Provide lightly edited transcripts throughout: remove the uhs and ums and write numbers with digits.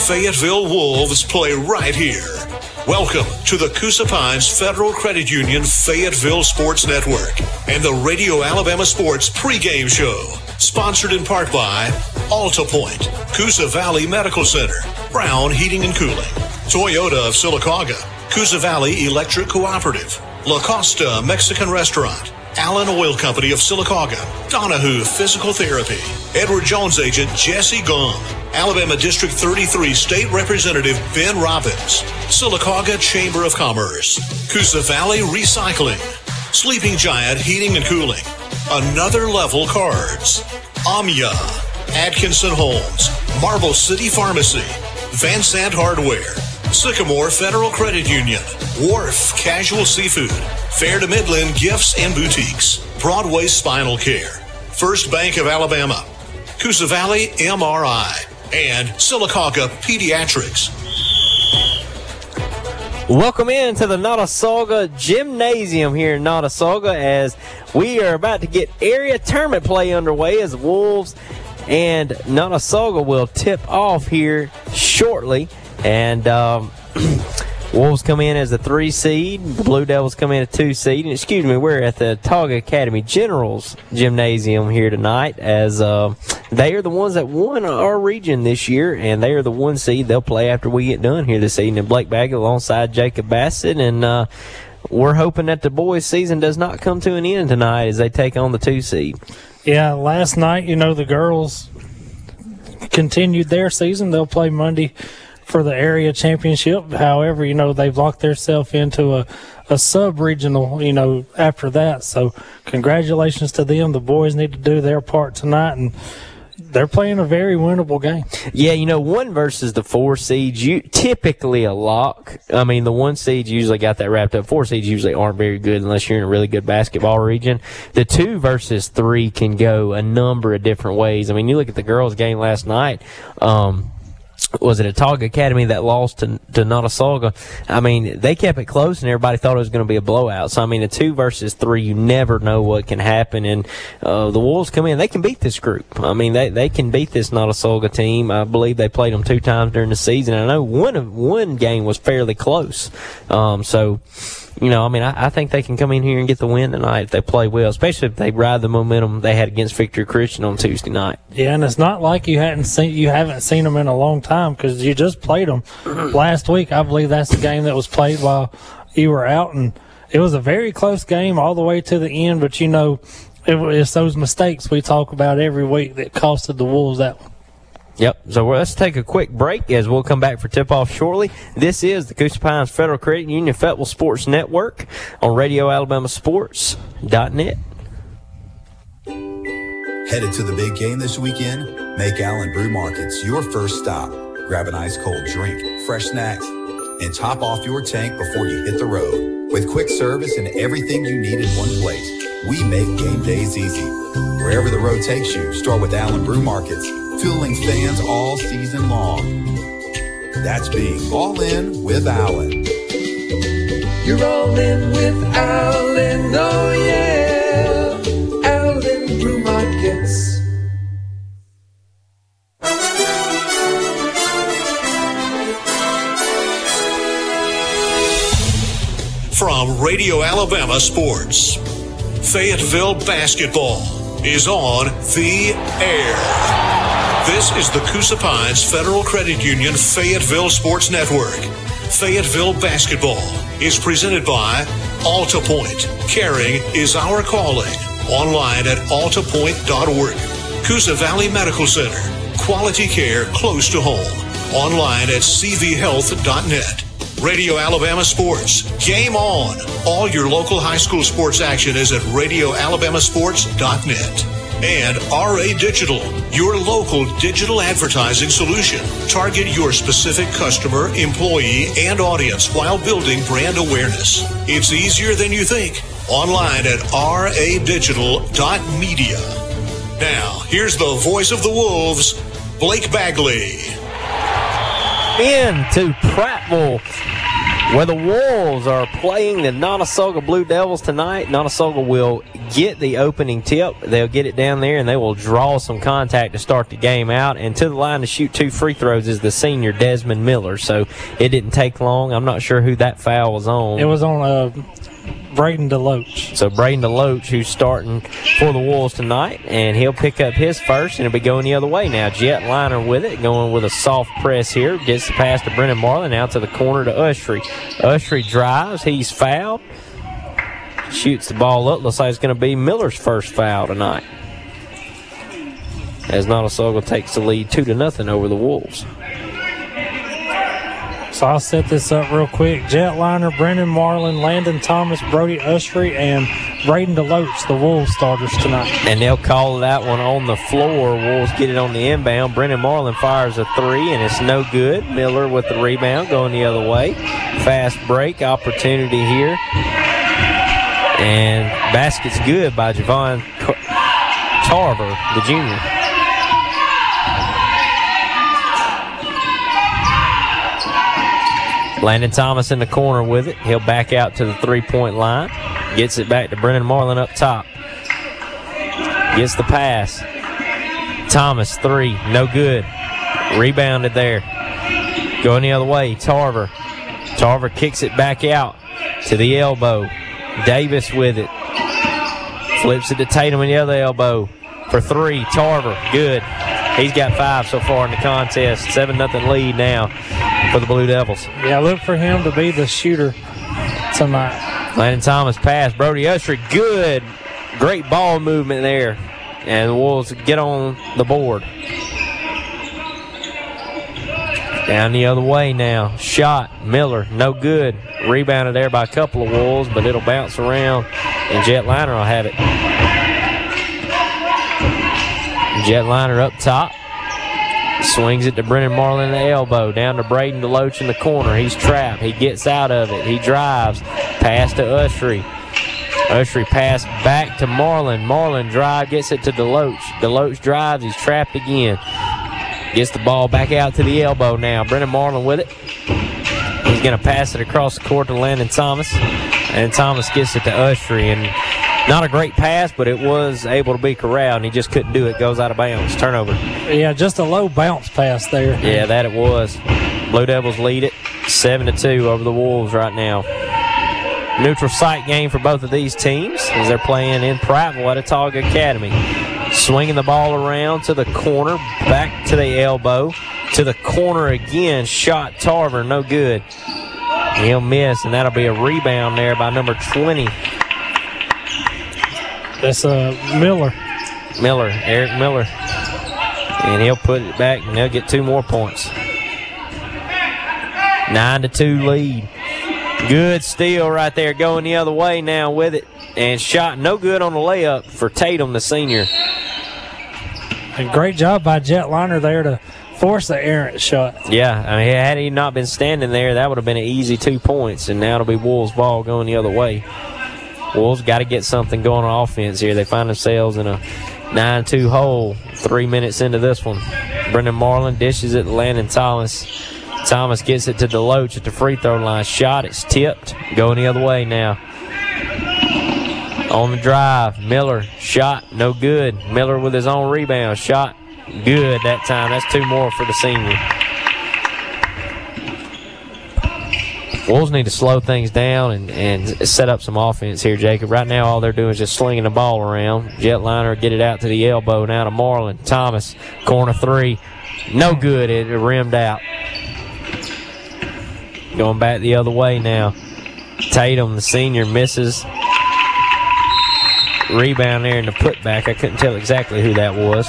Fayetteville Wolves play right here. Welcome to the Coosa Pines Federal Credit Union Fayetteville Sports Network and the Radio Alabama Sports pregame show. Sponsored in part by Alta Point, Coosa Valley Medical Center, Brown Heating and Cooling, Toyota of Sylacauga, Coosa Valley Electric Cooperative, La Costa Mexican Restaurant, Allen Oil Company of Sylacauga, Donahue Physical Therapy, Edward Jones agent Jesse Gum, Alabama District 33 State Representative Ben Robbins, Sylacauga Chamber of Commerce, Coosa Valley Recycling, Sleeping Giant Heating and Cooling, Another Level Cards, Amya, Atkinson Homes, Marble City Pharmacy, Van Sant Hardware, Sycamore Federal Credit Union, Wharf Casual Seafood, Fair to Midland Gifts and Boutiques, Broadway Spinal Care, First Bank of Alabama, Coosa Valley MRI, and Sylacauga Pediatrics. Welcome in to the Notasulga Gymnasium here in Notasulga as we are about to get area tournament play underway as the Wolves and Notasulga will tip off here shortly. And Wolves come in as a 3 seed. The Blue Devils come in a 2 seed. And excuse me, we're at the Tauga Academy Generals Gymnasium here tonight as they are the ones that won our region this year, and they are the 1 seed. They'll play after we get done here this evening. Blake Baggett alongside Jacob Bassett, and we're hoping that the boys' season does not come to an end tonight as they take on the 2 seed. Yeah, last night, the girls continued their season. They'll play Monday for the area championship. However, they've locked themselves into a sub-regional, after that. So congratulations to them. The boys need to do their part tonight, and they're playing a very winnable game. Yeah, 1 versus the 4 seeds, typically a lock. I mean, the 1 seeds usually got that wrapped up. 4 seeds usually aren't very good unless you're in a really good basketball region. The 2 versus 3 can go a number of different ways. I mean, you look at the girls' game last night, was it a Tauga Academy that lost to Notasulga? I mean, they kept it close, and everybody thought it was going to be a blowout. So, I mean, a 2 versus 3, you never know what can happen. And the Wolves come in. They can beat this group. I mean, they can beat this Notasulga team. I believe they played them 2 times during the season. I know one game was fairly close. I think they can come in here and get the win tonight if they play well, especially if they ride the momentum they had against Victory Christian on Tuesday night. Yeah, and it's not like you haven't seen them in a long time because you just played them last week. I believe that's the game that was played while you were out, and it was a very close game all the way to the end. But it's those mistakes we talk about every week that costed the Wolves that one. Yep. So let's take a quick break as we'll come back for tip-off shortly. This is the Coosa Pines Federal Credit Union Fayetteville Sports Network on RadioAlabamaSports.net. Headed to the big game this weekend? Make Allen Brew Markets your first stop. Grab an ice-cold drink, fresh snacks, and top off your tank before you hit the road. With quick service and everything you need in one place, we make game days easy. Wherever the road takes you, start with Allen Brew Markets, fueling fans all season long. That's being all in with Allen. You're all in with Allen, oh yeah, Allen Brew Markets. From Radio Alabama Sports, Fayetteville basketball is on the air. This is the Coosa Pines Federal Credit Union Fayetteville Sports Network. Fayetteville basketball is presented by Alta Point. Caring is our calling. Online at altapoint.org. Coosa Valley Medical Center. Quality care close to home. Online at cvhealth.net. Radio Alabama Sports. Game on. All your local high school sports action is at radioalabamasports.net. And RA Digital, your local digital advertising solution. Target your specific customer, employee, and audience while building brand awareness. It's easier than you think. Online at radigital.media. Now, here's the voice of the Wolves, Blake Bagley. Into Prattville. Where the Wolves are playing the Notasulga Blue Devils tonight, Notasulga will get the opening tip. They'll get it down there, and they will draw some contact to start the game out. And to the line to shoot 2 free throws is the senior Desmond Miller. So it didn't take long. I'm not sure who that foul was on. It was on Braden DeLoach. So Braden DeLoach, who's starting for the Wolves tonight, and he'll pick up his first, and it'll be going the other way now. Jet Liner with it, going with a soft press here. Gets the pass to Brennan Marlin, out to the corner to Ushery. Ushery drives. He's fouled. Shoots the ball up. Looks like it's going to be Miller's first foul tonight, as Notasulga takes the lead 2-0 over the Wolves. So I'll set this up real quick. Jetliner, Brennan Marlin, Landon Thomas, Brody Ushery, and Braden DeLoach, the Wolves starters tonight. And they'll call that one on the floor. Wolves get it on the inbound. Brennan Marlin fires a 3, and it's no good. Miller with the rebound, going the other way. Fast break opportunity here. And basket's good by Javon Tarver, the junior. Landon Thomas in the corner with it. He'll back out to the three-point line. Gets it back to Brennan Marlin up top. Gets the pass. Thomas, 3, no good. Rebounded there. Going the other way, Tarver. Tarver kicks it back out to the elbow. Davis with it. Flips it to Tatum in the other elbow for 3. Tarver, good. He's got 5 so far in the contest. 7-0 lead now for the Blue Devils. Yeah, look for him to be the shooter tonight. Landon Thomas pass. Brody Ushery, good. Great ball movement there. And the Wolves get on the board. Down the other way now. Shot. Miller, no good. Rebounded there by a couple of Wolves, but it'll bounce around, and Jetliner will have it. Jetliner up top. Swings it to Brennan Marlin in the elbow. Down to Braden DeLoach in the corner. He's trapped. He gets out of it. He drives. Pass to Ushery. Ushery pass back to Marlin. Marlin drive, gets it to DeLoach. DeLoach drives. He's trapped again. Gets the ball back out to the elbow now. Brennan Marlin with it. He's going to pass it across the court to Landon Thomas. And Thomas gets it to Ushery. And not a great pass, but it was able to be corralled, and he just couldn't do it. Goes out of bounds. Turnover. Yeah, just a low bounce pass there. Yeah, that it was. Blue Devils lead it 7-2 over the Wolves right now. Neutral site game for both of these teams as they're playing in Prattville at Autauga Academy. Swinging the ball around to the corner, back to the elbow, to the corner again. Shot Tarver, no good. He'll miss, and that'll be a rebound there by number 20. That's Miller. Eric Miller. And he'll put it back, and they'll get 2 more points. 9-2 lead. Good steal right there, going the other way now with it. And shot no good on the layup for Tatum, the senior. A great job by Jetliner there to force the errant shot. Yeah, I mean, had he not been standing there, that would have been an easy 2 points, and now it'll be Wolves' ball going the other way. Wolves got to get something going on offense here. They find themselves in a 9-2 hole 3 minutes into this one. Brendan Marlin dishes it to Landon Thomas. Thomas gets it to DeLoach at the free throw line. Shot, it's tipped. Going the other way now. On the drive, Miller, shot, no good. Miller with his own rebound, shot, good that time. That's 2 more for the senior. Wolves need to slow things down and set up some offense here, Jacob. Right now, all they're doing is just slinging the ball around. Jetliner get it out to the elbow, now to Marlin. Thomas, corner 3, no good. It rimmed out. Going back the other way now. Tatum, the senior, misses. Rebound there in the putback. I couldn't tell exactly who that was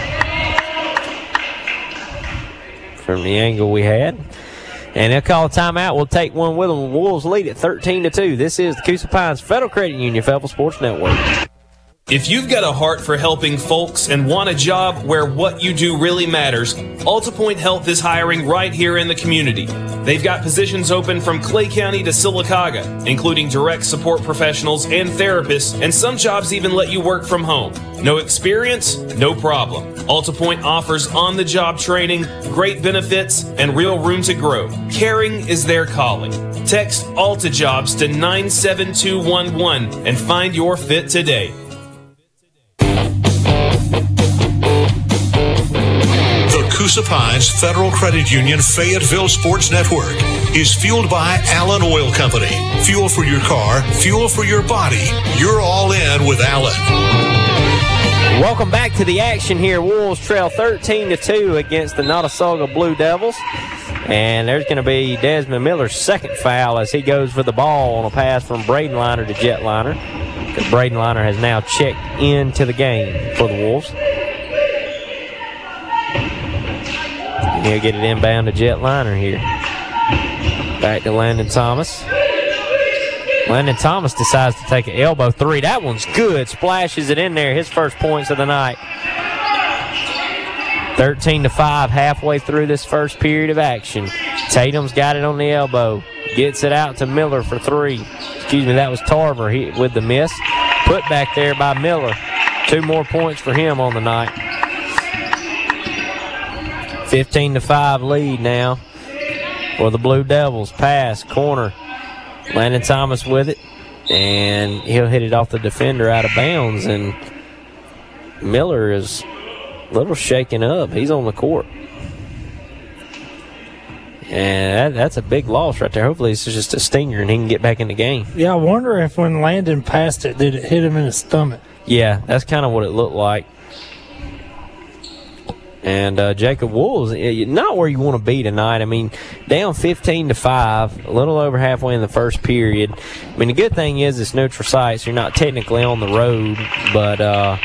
from the angle we had. And they'll call a timeout. We'll take one with them. Wolves lead at 13-2. This is the Coosa Pines Federal Credit Union Fayetteville Sports Network. If you've got a heart for helping folks and want a job where what you do really matters, AltaPoint Health is hiring right here in the community. They've got positions open from Clay County to Sylacauga, including direct support professionals and therapists, and some jobs even let you work from home. No experience? No problem. AltaPoint offers on-the-job training, great benefits, and real room to grow. Caring is their calling. Text AltaJobs to 97211 and find your fit today. The Coosa Pines Federal Credit Union Fayetteville Sports Network is fueled by Allen Oil Company. Fuel for your car, fuel for your body. You're all in with Allen. Welcome back to the action here. Wolves trail 13-2 against the Notasulga Blue Devils. And there's going to be Desmond Miller's second foul as he goes for the ball on a pass from Braden Liner to Jet Liner. Because Braden Liner has now checked into the game for the Wolves. And he'll get it inbound to Jet Liner here. Back to Landon Thomas. Landon Thomas decides to take an elbow three. That one's good. Splashes it in there. His first points of the night. 13-5 halfway through this first period of action. Tatum's got it on the elbow. Gets it out to Miller for three. Excuse me, that was Tarver with the miss. Put back there by Miller. 2 more points for him on the night. 15-5 lead now for the Blue Devils. Pass, corner. Landon Thomas with it, and he'll hit it off the defender out of bounds, and Miller is a little shaken up. He's on the court. And that's a big loss right there. Hopefully it's just a stinger and he can get back in the game. Yeah, I wonder if when Landon passed it, did it hit him in the stomach? Yeah, that's kind of what it looked like. And Jacob Wolves, not where you want to be tonight. I mean, down 15-5, a little over halfway in the first period. I mean, the good thing is it's neutral site, so you're not technically on the road, but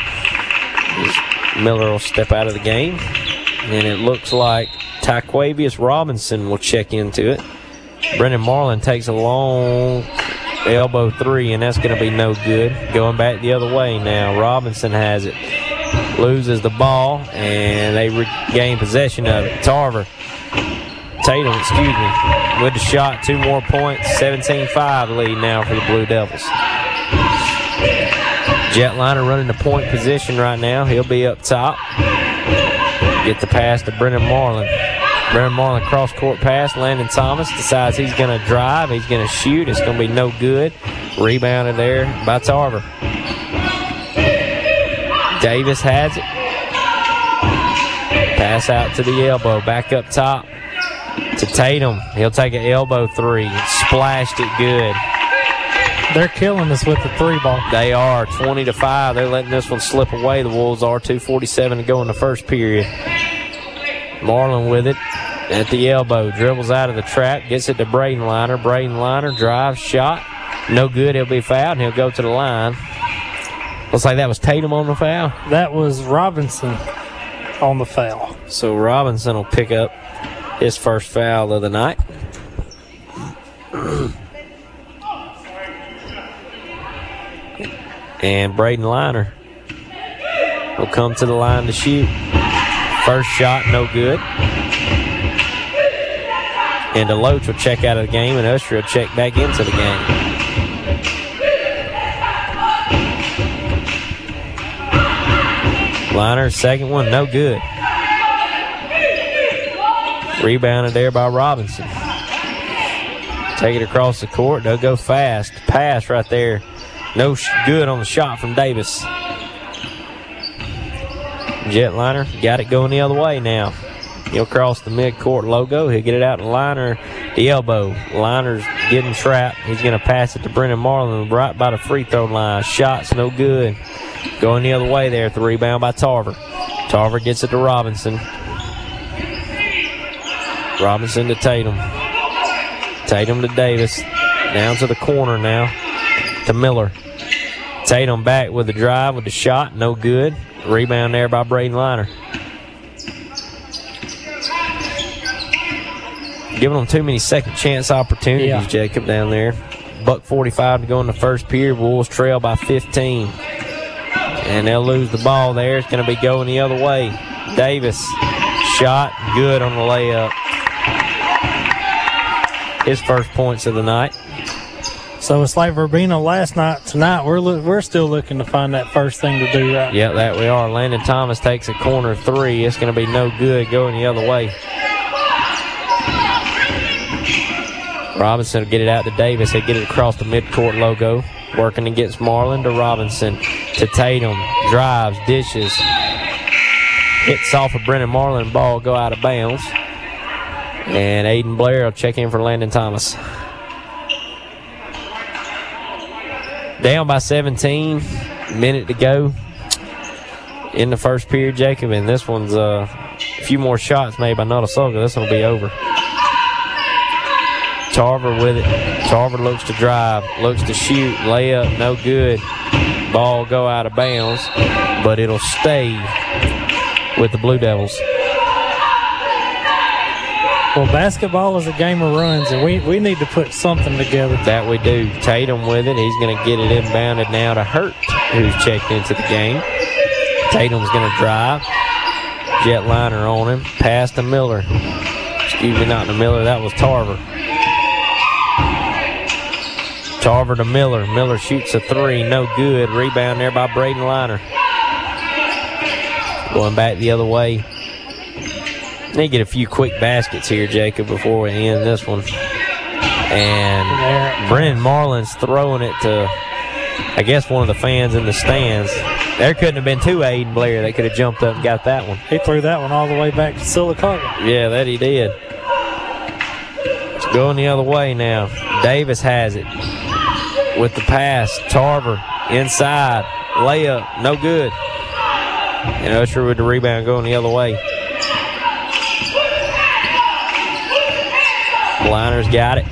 Miller will step out of the game. And it looks like Tyquavius Robinson will check into it. Brendan Marlin takes a long elbow three, and that's going to be no good. Going back the other way now. Robinson has it. Loses the ball, and they regain possession of it. Tatum, with the shot. 2 more points. 17-5 lead now for the Blue Devils. Jetliner running the point position right now. He'll be up top. Get the pass to Brendan Marlin. Brendan Marlin cross-court pass. Landon Thomas decides he's going to drive. He's going to shoot. It's going to be no good. Rebounded there by Tarver. Davis has it. Pass out to the elbow. Back up top to Tatum. He'll take an elbow three. Splashed it good. They're killing us with the 3 ball. They are. 20-5. They're letting this one slip away. The Wolves are. 2:47 to go in the first period. Marlin with it at the elbow. Dribbles out of the trap. Gets it to Braden Liner. Braden Liner drives, shot. No good. He'll be fouled, and he'll go to the line. Looks like that was Tatum on the foul. That was Robinson on the foul. So Robinson will pick up his first foul of the night. And Braden Liner will come to the line to shoot. First shot, no good. And DeLoach will check out of the game, and Usher will check back into the game. Liner, second one, no good. Rebounded there by Robinson. Take it across the court. They'll go fast. Pass right there. No good on the shot from Davis. Jetliner got it going the other way now. He'll cross the midcourt logo. He'll get it out to Liner, the elbow. Liner's getting trapped. He's going to pass it to Brendan Marlin right by the free throw line. Shot's no good. Going the other way there at the rebound by Tarver. Tarver gets it to Robinson. Robinson to Tatum. Tatum to Davis. Down to the corner now to Miller. Tatum back with the drive with the shot. No good. Rebound there by Braden Liner. Giving them too many second chance opportunities, Jacob, down there. $1:45 to go in the first period. Wolves trail by 15. And they'll lose the ball there. It's going to be going the other way. Davis, shot, good on the layup. His first points of the night. So it's like Verbena last night. Tonight, we're still looking to find that first thing to do right. Yeah, that we are. Landon Thomas takes a corner three. It's going to be no good going the other way. Robinson will get it out to Davis. He'll get it across the midcourt logo. Working against Marlin to Robinson to Tatum. Drives, dishes. Hits off of Brennan Marlin. Ball go out of bounds. And Aiden Blair will check in for Landon Thomas. Down by 17. Minute to go in the first period, Jacob. And this one's a few more shots made by Notasulga. This one will be over. Tarver with it. Tarver looks to drive, looks to shoot, layup, no good. Ball go out of bounds, but it'll stay with the Blue Devils. Well, basketball is a game of runs, and we need to put something together. That we do. Tatum with it. He's going to get it inbounded now to Hurt, who's checked into the game. Tatum's going to drive. Jetliner on him. Pass to Miller. Excuse me, not to Miller. That was Tarver. Tarver to Miller. Miller shoots a three. No good. Rebound there by Braden Liner. Going back the other way. Need to get a few quick baskets here, Jacob, before we end this one. And Brennan Marlin's throwing it to, I guess, one of the fans in the stands. There couldn't have been two Aiden Blair. They could have jumped up and got that one. He threw that one all the way back to Silicaca. Yeah, that he did. It's going the other way now. Davis has it with the pass. Tarver inside. Layup, no good. And Usher with the rebound going the other way. Liner's got it.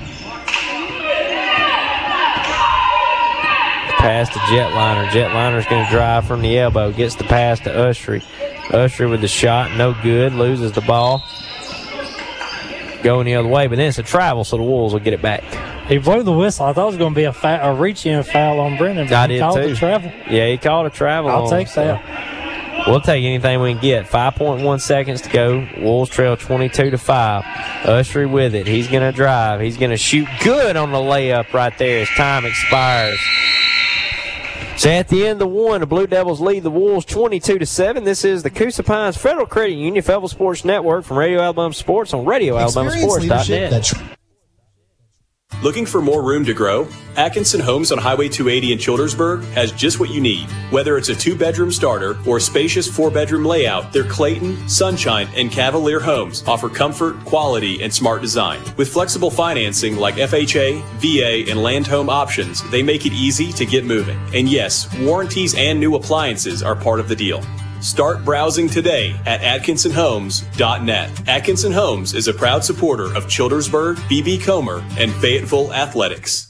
Pass to Jetliner. Jetliner's going to drive from the elbow. Gets the pass to Ushery. Ushery with the shot. No good. Loses the ball. Going the other way, but then it's a travel, so the Wolves will get it back. He blew the whistle. I thought it was going to be a reach-in foul on Brennan. I did called too. The travel. Yeah, he called a travel. I'll take that. We'll take anything we can get. 5.1 seconds to go. Wolves trail 22-5. Ushery with it. He's going to drive. He's going to shoot good on the layup right there as time expires. So at the end of one, the Blue Devils lead the Wolves 22-7. This is the Coosa Pines Federal Credit Union Fayetteville Sports Network from Radio Alabama Sports on RadioAlabamaSports.net. Looking for more room to grow? Atkinson Homes on Highway 280 in Childersburg has just what you need. Whether it's a 2-bedroom starter or a spacious 4-bedroom layout, their Clayton, Sunshine, and Cavalier homes offer comfort, quality, and smart design. With flexible financing like FHA, VA, and land home options, they make it easy to get moving. And yes, warranties and new appliances are part of the deal. Start browsing today at AtkinsonHomes.net. Atkinson Homes is a proud supporter of Childersburg, B.B. Comer, and Fayetteville Athletics.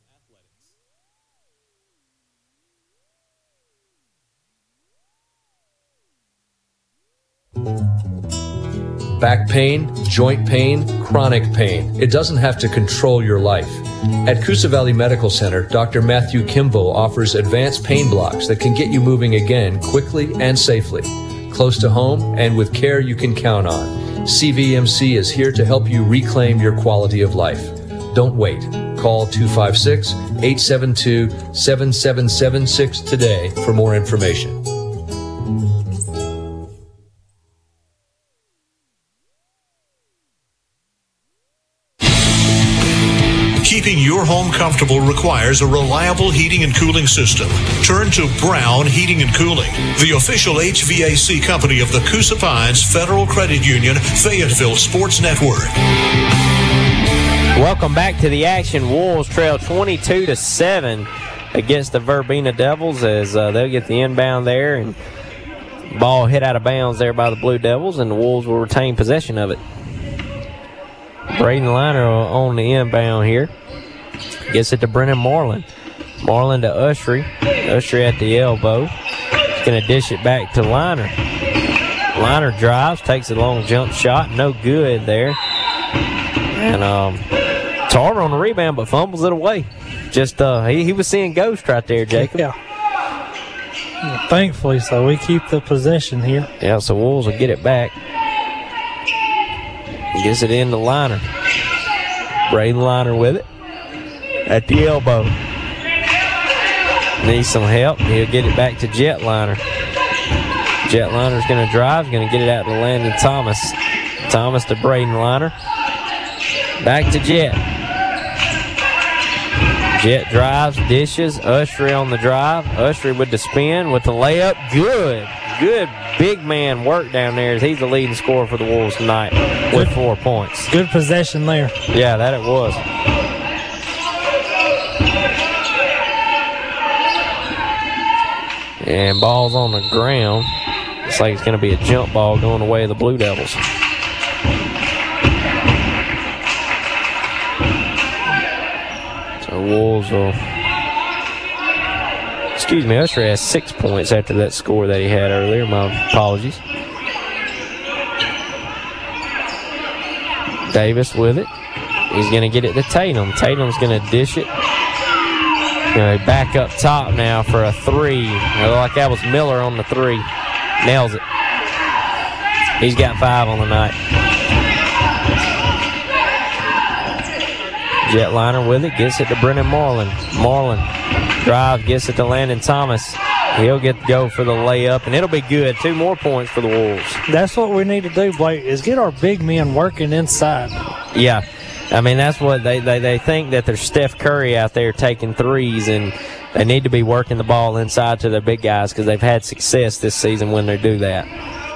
Back pain, joint pain, chronic pain. It doesn't have to control your life. At Coosa Valley Medical Center, Dr. Matthew Kimbo offers advanced pain blocks that can get you moving again quickly and safely. Close to home and with care you can count on. CVMC is here to help you reclaim your quality of life. Don't wait. Call 256-872-7776 today for more information. Keeping your home comfortable requires a reliable heating and cooling system. Turn to Brown Heating and Cooling, the official HVAC company of the Coosa Pines Federal Credit Union Fayetteville Sports Network. Welcome back to the action. Wolves trail 22-7 against the Verbena Devils as they'll get the inbound there, and ball hit out of bounds there by the Blue Devils, and the Wolves will retain possession of it. Braden Liner on the inbound here. Gets it to Brennan Marlin. Marlin to Ushery. Ushery at the elbow. He's going to dish it back to Liner. Liner drives, takes a long jump shot. No good there. And Tarver on the rebound, but fumbles it away. Just he was seeing ghost right there, Jacob. Yeah. Thankfully, so we keep the possession here. Yeah, so Wolves will get it back. Gets it into Liner. Braden Liner with it. At the elbow. Needs some help. He'll get it back to Jetliner. Jetliner's going to drive. Going to get it out to Landon Thomas. Thomas to Braden Liner. Back to Jet. Jet drives, dishes. Ushery on the drive. Ushery with the spin, with the layup. Good big man work down there as he's the leading scorer for the Wolves tonight with 4 points. Good possession there. Yeah, that it was. And ball's on the ground. Looks like it's going to be a jump ball going the way of the Blue Devils. So Wolves will... Excuse me, Usher has 6 points after that score that he had earlier. My apologies. Davis with it. He's going to get it to Tatum. Tatum's going to dish it. Back up top now for a three. It looked like that was Miller on the three. Nails it. He's got 5 on the night. Jetliner with it. Gets it to Brennan Marlin. Marlin drive. Gets it to Landon Thomas. He'll get to go for the layup, and it'll be good. 2 more points for the Wolves. That's what we need to do, Blake, is get our big men working inside. Yeah. I mean, that's what they think that there's Steph Curry out there taking threes, and they need to be working the ball inside to their big guys because they've had success this season when they do that.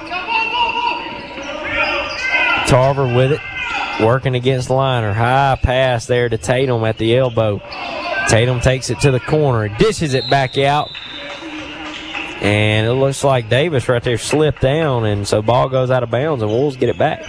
Tarver with it, working against Liner. High pass there to Tatum at the elbow. Tatum takes it to the corner, dishes it back out, and it looks like Davis right there slipped down, and so ball goes out of bounds, and Wolves get it back.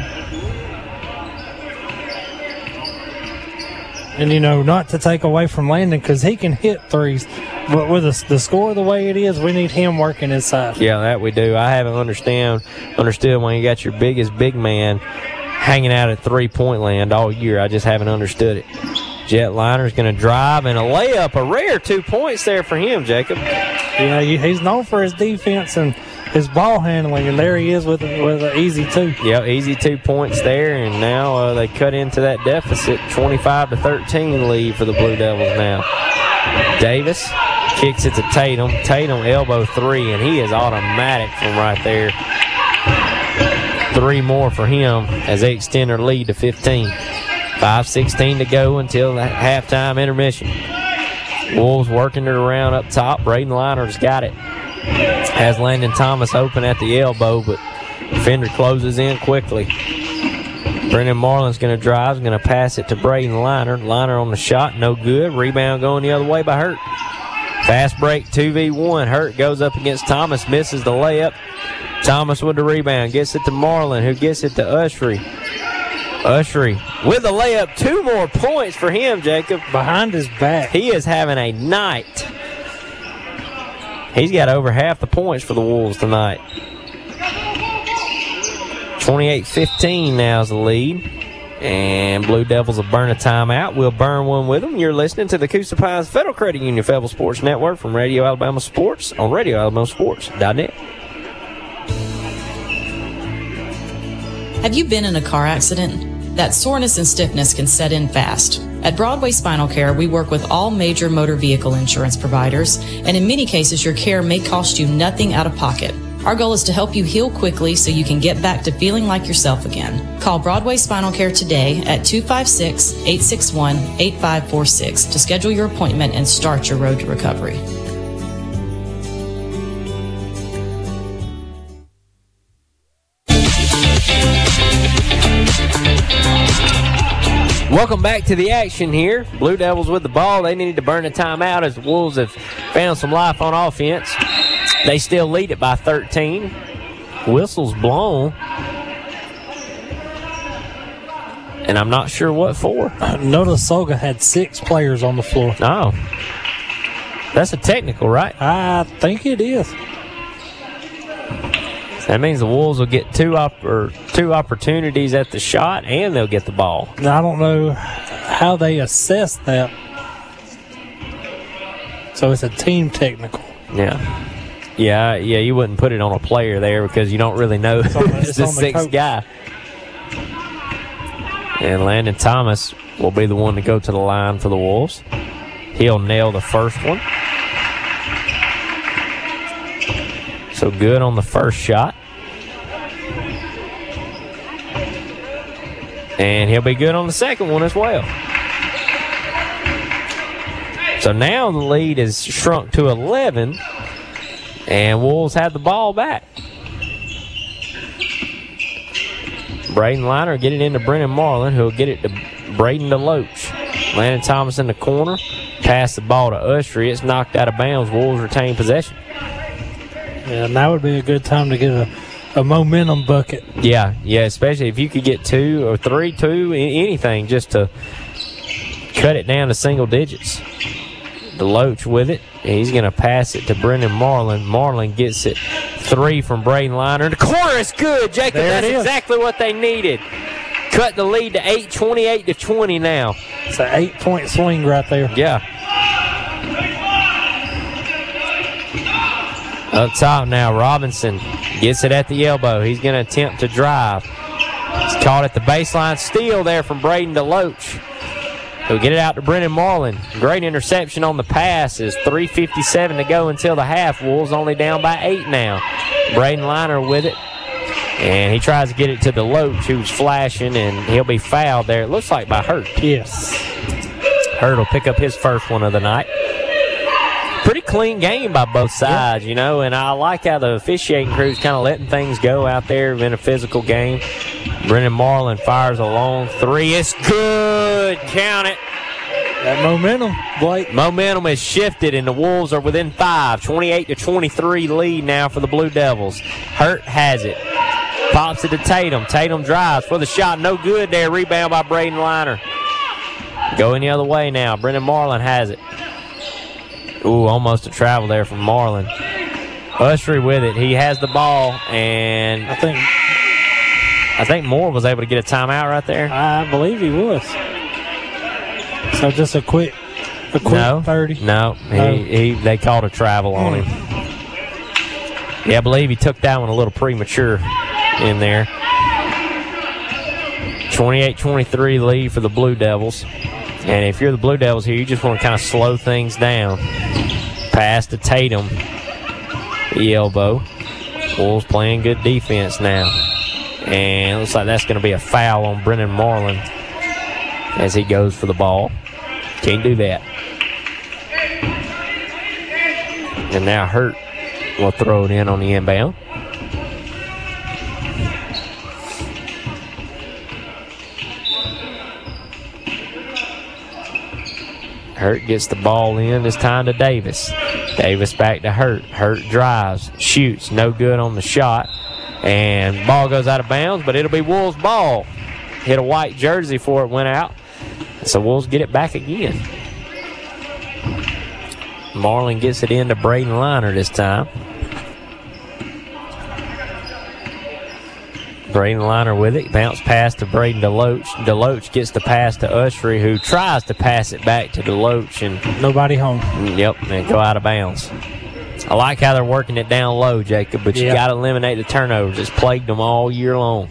And, not to take away from Landon because he can hit threes. But with the score the way it is, we need him working inside. Yeah, that we do. I haven't understood when you got your biggest big man hanging out at three-point land all year. I just haven't understood it. Jetliner's going to drive and a layup. A rare 2 points there for him, Jacob. Yeah, he's known for his defense and his ball handling, and there he is with an easy 2. Yeah, easy 2 points there, and now they cut into that deficit. 25-13 lead for the Blue Devils now. Davis kicks it to Tatum. Tatum elbow 3, and he is automatic from right there. 3 more for him as they extend their lead to 15. 5:16 to go until the halftime intermission. Wolves working it around up top. Braden Liner's got it. Has Landon Thomas open at the elbow, but defender closes in quickly. Brendan Marlin's going to drive. He's going to pass it to Braden Liner. Liner on the shot, no good. Rebound going the other way by Hurt. Fast break, 2v1. Hurt goes up against Thomas, misses the layup. Thomas with the rebound, gets it to Marlin, who gets it to Ushery. Ushery with the layup. 2 more points for him, Jacob. Behind his back. He is having a night. He's got over half the points for the Wolves tonight. 28-15 now is the lead. And Blue Devils will burn a timeout. We'll burn one with them. You're listening to the Coosa Pines Federal Credit Union Fayetteville Sports Network from Radio Alabama Sports on RadioAlabamaSports.net. Have you been in a car accident? That soreness and stiffness can set in fast. At Broadway Spinal Care, we work with all major motor vehicle insurance providers, and in many cases, your care may cost you nothing out of pocket. Our goal is to help you heal quickly so you can get back to feeling like yourself again. Call Broadway Spinal Care today at 256-861-8546 to schedule your appointment and start your road to recovery. Welcome back to the action here. Blue Devils with the ball. They need to burn a timeout as the Wolves have found some life on offense. They still lead it by 13. Whistle's blown. And I'm not sure what for. Notasulga had 6 players on the floor. Oh. That's a technical, right? I think it is. That means the Wolves will get two opportunities at the shot, and they'll get the ball. Now, I don't know how they assess that. So it's a team technical. Yeah, you wouldn't put it on a player there because you don't really know who's the sixth guy. And Landon Thomas will be the one to go to the line for the Wolves. He'll nail the first one. So good on the first shot. And he'll be good on the second one as well. So now the lead is shrunk to 11, and Wolves have the ball back. Braden Liner get it into Brennan Marlin, who'll get it to Braden DeLoach. Landon Thomas in the corner. Pass the ball to Ushery. It's knocked out of bounds. Wolves retain possession. Yeah, and that would be a good time to get a momentum bucket. Yeah, especially if you could get 2 or 3, 2, anything just to cut it down to single digits. DeLoach with it. He's going to pass it to Brendan Marlin. Marlin gets it 3 from Braden Liner. The corner is good, Jacob. There That's it is. exactly what they needed. Cut the lead to 8, 28-20 now. It's an 8-point swing right there. Yeah. Up top now, Robinson gets it at the elbow. He's going to attempt to drive. He's caught at the baseline. Steal there from Braden DeLoach. He'll get it out to Brendan Marlin. Great interception on the pass. Is 3:57 to go until the half. Wolves only down by 8 now. Braden Liner with it. And he tries to get it to DeLoach, who's flashing, and he'll be fouled there. It looks like by Hurt. Yes. Hurt will pick up his first one of the night. Pretty clean game by both sides, you know, and I like how the officiating crew's kind of letting things go out there in a physical game. Brendan Marlin fires a long 3. It's good. Count it. That momentum, Blake. Momentum has shifted, and the Wolves are within 5. 28-23 lead now for the Blue Devils. Hurt has it. Pops it to Tatum. Tatum drives for the shot. No good there. Rebound by Braden Liner. Going the other way now. Brendan Marlin has it. Ooh, almost a travel there from Marlin. Ushery with it. He has the ball, and I think Moore was able to get a timeout right there. I believe he was. So just a quick No, 30. No, they called a travel on him. Yeah, I believe he took that one a little premature in there. 28-23 lead for the Blue Devils. And if you're the Blue Devils here, you just want to kind of slow things down. Pass to Tatum. The elbow. Wolves playing good defense now. And it looks like that's going to be a foul on Brendan Marlin as he goes for the ball. Can't do that. And now Hurt will throw it in on the inbound. Hurt gets the ball in. This time to Davis. Davis back to Hurt. Hurt drives, shoots, no good on the shot. And ball goes out of bounds, but it'll be Wolves' ball. Hit a white jersey before it went out. So Wolves get it back again. Marlin gets it into Braden Liner this time. Braden Liner with it. Bounce pass to Braden DeLoach. DeLoach gets the pass to Ushery, who tries to pass it back to DeLoach. And nobody home. Yep, and go out of bounds. I like how they're working it down low, Jacob, but you got to eliminate the turnovers. It's plagued them all year long.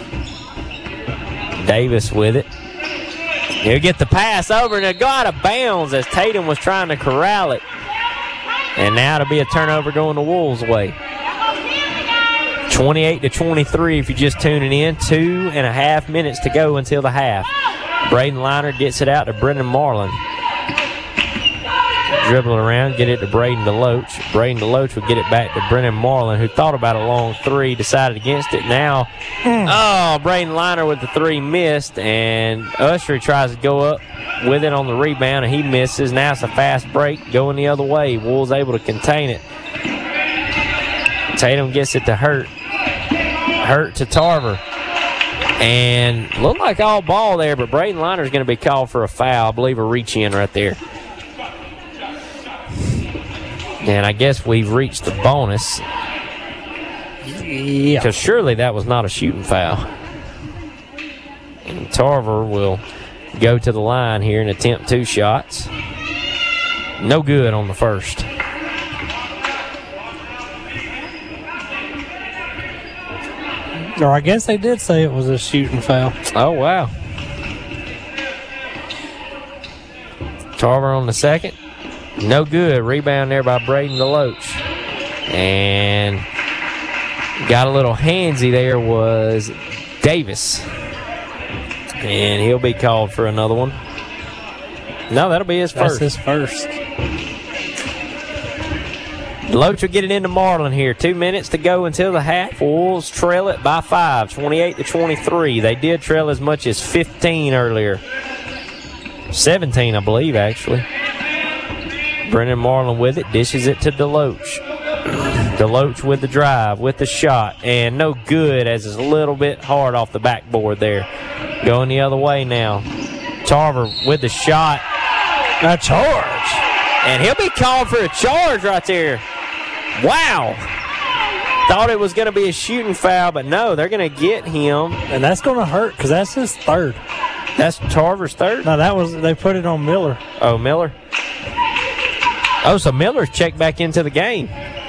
Davis with it. He'll get the pass over, and it'll go out of bounds as Tatum was trying to corral it. And now it'll be a turnover going the Wolves' way. 28-23 if you're just tuning in. 2.5 minutes to go until the half. Braden Liner gets it out to Brendan Marlin. Dribble around, get it to Braden DeLoach. Braden DeLoach will get it back to Brendan Marlin, who thought about a long 3, decided against it. Now, Braden Liner with the 3 missed, and Ushery tries to go up with it on the rebound, and he misses. Now it's a fast break going the other way. Wolves able to contain it. Tatum gets it to Hurt. Hurt to Tarver. And looked like all ball there, but Braden Liner is going to be called for a foul. I believe a reach in right there. And I guess we've reached the bonus. Yeah. Because surely that was not a shooting foul. And Tarver will go to the line here and attempt 2 shots. No good on the first. Or I guess they did say it was a shooting foul. Oh, wow. Tarver on the second. No good. Rebound there by Braden DeLoach. And got a little handsy there was Davis. And he'll be called for another one. No, that'll be his That's first. his first. Deloach will get it into Marlin here. 2 minutes to go until the half. Wolves trail it by 5, 28-23. They did trail as much as 15 earlier. 17, I believe, actually. Brennan Marlin with it, dishes it to Deloach. Deloach with the drive, with the shot, and no good as it's a little bit hard off the backboard there. Going the other way now. Tarver with the shot. A charge. And he'll be called for a charge right there. Wow. Thought it was going to be a shooting foul, but no, they're going to get him. And that's going to hurt because that's his third. That's Tarver's third? No, they put it on Miller. Oh, Miller. Oh, so Miller's checked back into the game.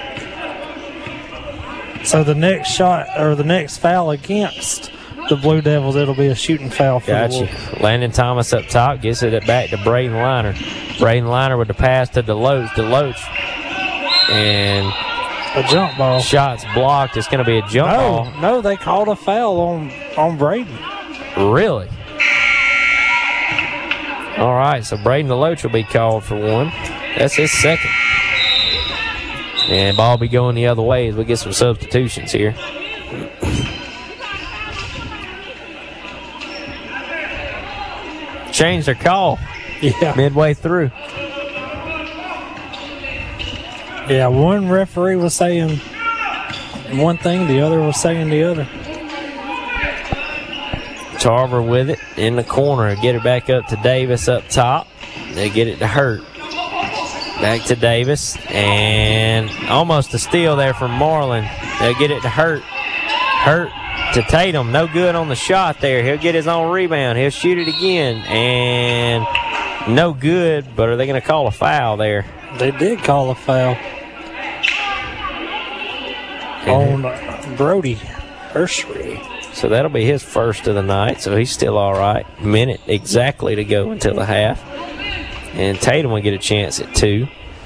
So the next shot or the next foul against the Blue Devils, it'll be a shooting foul for the Wolves. Landon Thomas up top gets it back to Braden Liner. Braden Liner with the pass to Deloach. Deloach. And a jump ball. Shot's blocked. It's going to be a jump ball. No, they called a foul on Braden. Really? All right, so Braden Deloach will be called for one. That's his second. And ball will be going the other way as we get some substitutions here. Changed their call. Yeah. Midway through. Yeah, one referee was saying one thing, the other was saying the other. Tarver with it in the corner. Get it back up to Davis up top. They get it to Hurt. Back to Davis. And almost a steal there from Marlin. They'll get it to Hurt. Hurt to Tatum. No good on the shot there. He'll get his own rebound. He'll shoot it again. And no good, but are they going to call a foul there? They did call a foul on Brody Hershey. So that'll be his first of the night, so he's still all right. Minute exactly to go until the half. And Tatum will get a chance at 2.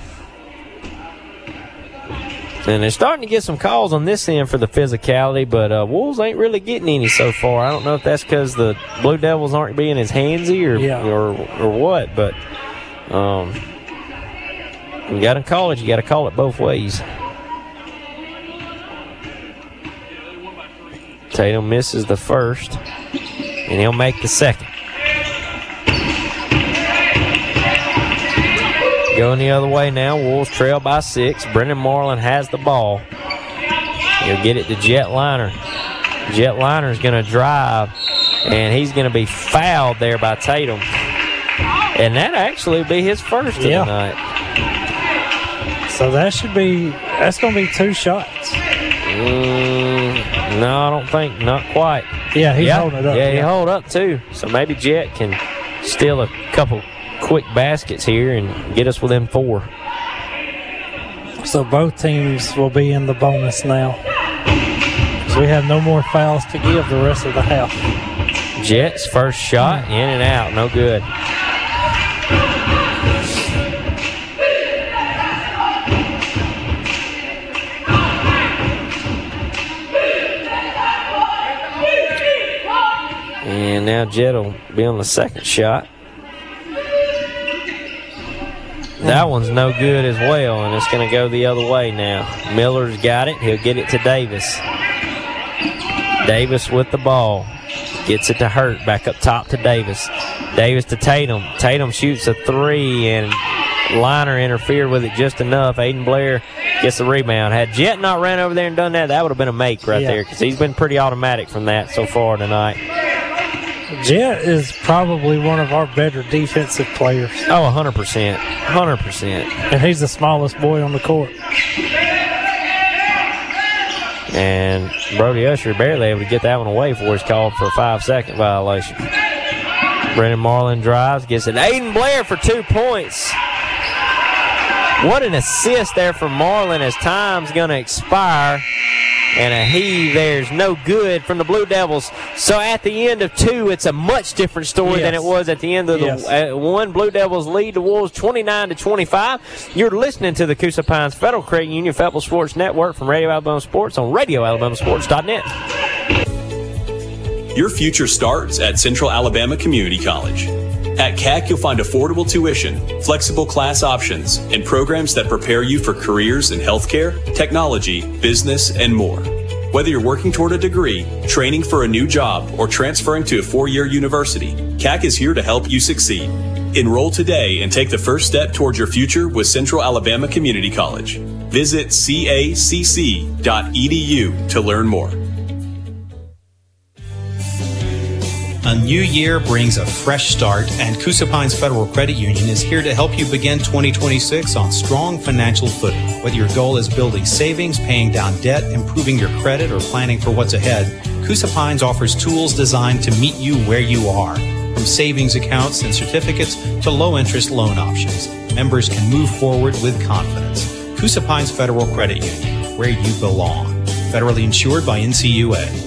And they're starting to get some calls on this end for the physicality, but Wolves ain't really getting any so far. I don't know if that's because the Blue Devils aren't being as handsy or what, but you got to call it. You got to call it both ways. Tatum misses the first, and he'll make the second. Going the other way now. Wolves trail by 6. Brendan Marlin has the ball. He'll get it to Jet Liner. Jet Liner is going to drive, and he's going to be fouled there by Tatum. And that actually be his first of the night. So that's going to be 2 shots. No, I don't think. Not quite. Yeah, he's holding it up. Yeah, he hold up too. So maybe Jet can steal a couple quick baskets here and get us within 4. So both teams will be in the bonus now. So we have no more fouls to give the rest of the half. Jet's first shot, in and out, no good. And now Jet will be on the second shot. That one's no good as well, and it's going to go the other way now. Miller's got it. He'll get it to Davis. Davis with the ball. Gets it to Hurt. Back up top to Davis. Davis to Tatum. Tatum shoots a 3, and Liner interfered with it just enough. Aiden Blair gets the rebound. Had Jet not ran over there and done that, that would have been a make right there, because he's been pretty automatic from that so far tonight. Jet is probably one of our better defensive players. Oh, 100%. 100%. And he's the smallest boy on the court. And Brody Usher barely able to get that one away before he's called for a 5-second violation. Brendan Marlin drives, gets it. Aiden Blair for 2 points. What an assist there from Marlin as time's going to expire. And a heave there's no good from the Blue Devils. So at the end of 2, it's a much different story than it was at the end of the 1. Blue Devils lead the Wolves 29-25. You're listening to the Coosa Pines Federal Credit Union Fayetteville Sports Network from Radio Alabama Sports on RadioAlabamaSports.net. Your future starts at Central Alabama Community College. At CAC, you'll find affordable tuition, flexible class options, and programs that prepare you for careers in healthcare, technology, business, and more. Whether you're working toward a degree, training for a new job, or transferring to a 4-year university, CAC is here to help you succeed. Enroll today and take the first step towards your future with Central Alabama Community College. Visit cacc.edu to learn more. A new year brings a fresh start, and Coosa Pines Federal Credit Union is here to help you begin 2026 on strong financial footing. Whether your goal is building savings, paying down debt, improving your credit, or planning for what's ahead, Coosa Pines offers tools designed to meet you where you are. From savings accounts and certificates to low-interest loan options, members can move forward with confidence. Coosa Pines Federal Credit Union, where you belong. Federally insured by NCUA.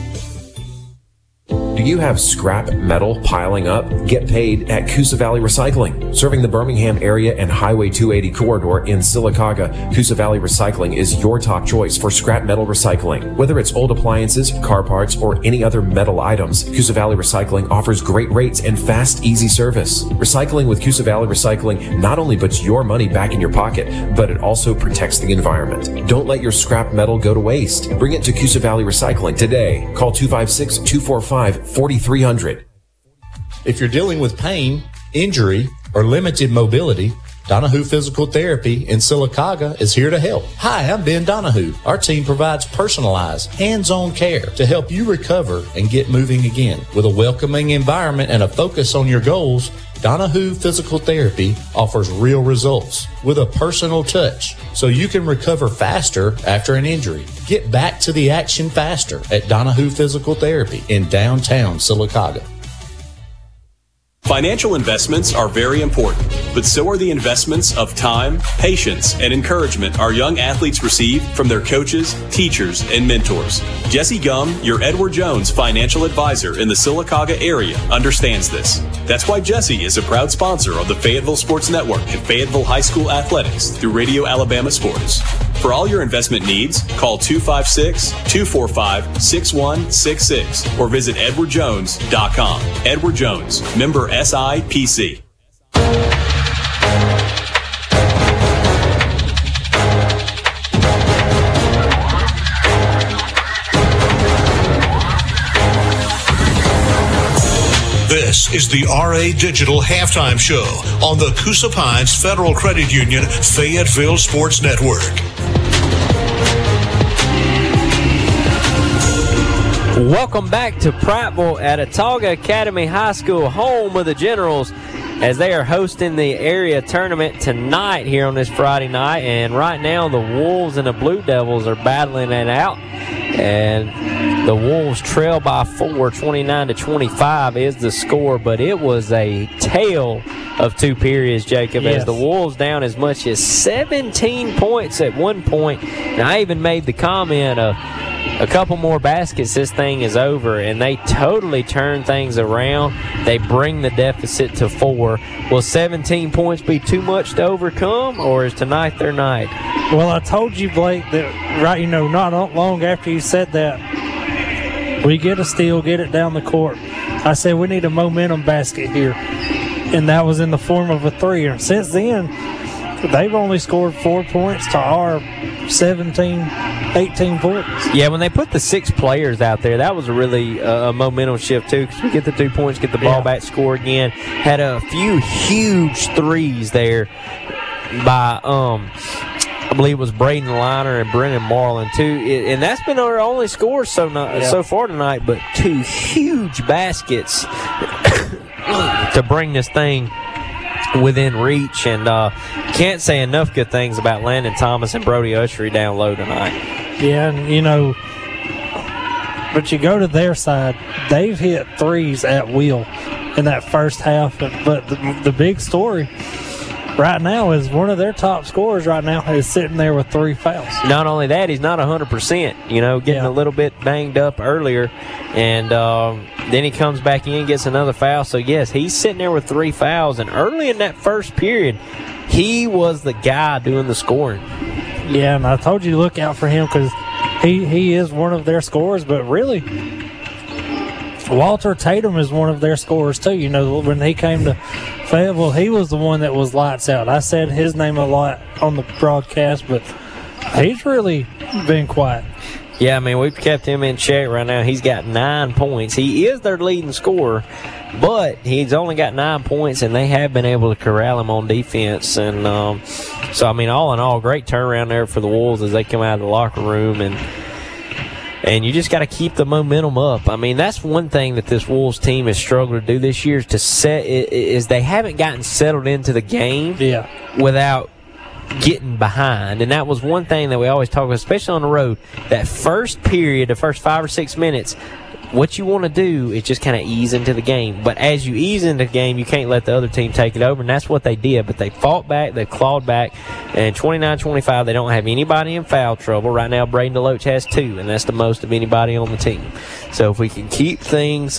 Do you have scrap metal piling up? Get paid at Coosa Valley Recycling. Serving the Birmingham area and Highway 280 corridor in Sylacauga, Coosa Valley Recycling is your top choice for scrap metal recycling. Whether it's old appliances, car parts, or any other metal items, Coosa Valley Recycling offers great rates and fast, easy service. Recycling with Coosa Valley Recycling not only puts your money back in your pocket, but it also protects the environment. Don't let your scrap metal go to waste. Bring it to Coosa Valley Recycling today. Call 256-245-4300. If you're dealing with pain, injury, or limited mobility, Donahue Physical Therapy in Sylacauga is here to help. Hi, I'm Ben Donahue. Our team provides personalized, hands-on care to help you recover and get moving again. With a welcoming environment and a focus on your goals, Donahue Physical Therapy offers real results with a personal touch so you can recover faster after an injury. Get back to the action faster at Donahue Physical Therapy in downtown Sylacauga. Financial investments are very important, but so are the investments of time, patience, and encouragement our young athletes receive from their coaches, teachers, and mentors. Jesse Gum, your Edward Jones financial advisor in the Sylacauga area, understands this. That's why Jesse is a proud sponsor of the Fayetteville Sports Network and Fayetteville High School Athletics through Radio Alabama Sports. For all your investment needs, call 256-245-6166 or visit edwardjones.com. Edward Jones, member SIPC. This is the RA Digital Halftime Show on the Coosa Pines Federal Credit Union Fayetteville Sports Network. Welcome back to Prattville at Autauga Academy High School, home of the Generals, as they are hosting the area tournament tonight here on this Friday night. And right now the Wolves and the Blue Devils are battling it out, and the Wolves trail by 4, 29-25 is the score, but it was a tale of two periods, Jacob, yes, as the Wolves down as much as 17 points at one point. And I even made the comment of a couple more baskets, this thing is over, and they totally turn things around. They bring the deficit to 4. Will 17 points be too much to overcome, or is tonight their night? Well, I told you, Blake, that not long after you said that, we get a steal, get it down the court. I said we need a momentum basket here, and that was in the form of a 3. And since then, they've only scored 4 points to our 17, 18 points. Yeah, when they put the 6 players out there, that was a really a momentum shift too, because we get the 2 points, get the ball back, score again. Had a few huge threes there by I believe it was Braden Liner and Brennan Marlin too, and that's been our only score so far tonight. But 2 huge baskets to bring this thing within reach, and can't say enough good things about Landon Thomas and Brody Ushery down low tonight. Yeah, and but you go to their side, they've hit threes at will in that first half. But the big story right now is one of their top scorers right now is sitting there with 3 fouls. Not only that, he's not 100%, getting a little bit banged up earlier, and then he comes back in, gets another foul. So, yes, he's sitting there with 3 fouls, and early in that first period, he was the guy doing the scoring. Yeah, and I told you to look out for him because he is one of their scorers, but really Walter Tatum is one of their scorers too. You know, when he came to Fayetteville, he was the one that was lights out. I said his name a lot on the broadcast, but he's really been quiet. Yeah, I mean, we've kept him in check right now. He's got 9 points. He is their leading scorer, but he's only got 9 points, and they have been able to corral him on defense. And so, I mean, all in all, great turnaround there for the Wolves as they come out of the locker room. And you just got to keep the momentum up. I mean, that's one thing that this Wolves team has struggled to do this year is they haven't gotten settled into the game without getting behind. And that was one thing that we always talk about, especially on the road. That first period, the first 5 or 6 minutes, what you want to do is just kind of ease into the game. But as you ease into the game, you can't let the other team take it over, and that's what they did. But they fought back, they clawed back, and 29-25, they don't have anybody in foul trouble. Right now, Braden DeLoach has 2, and that's the most of anybody on the team. So if we can keep things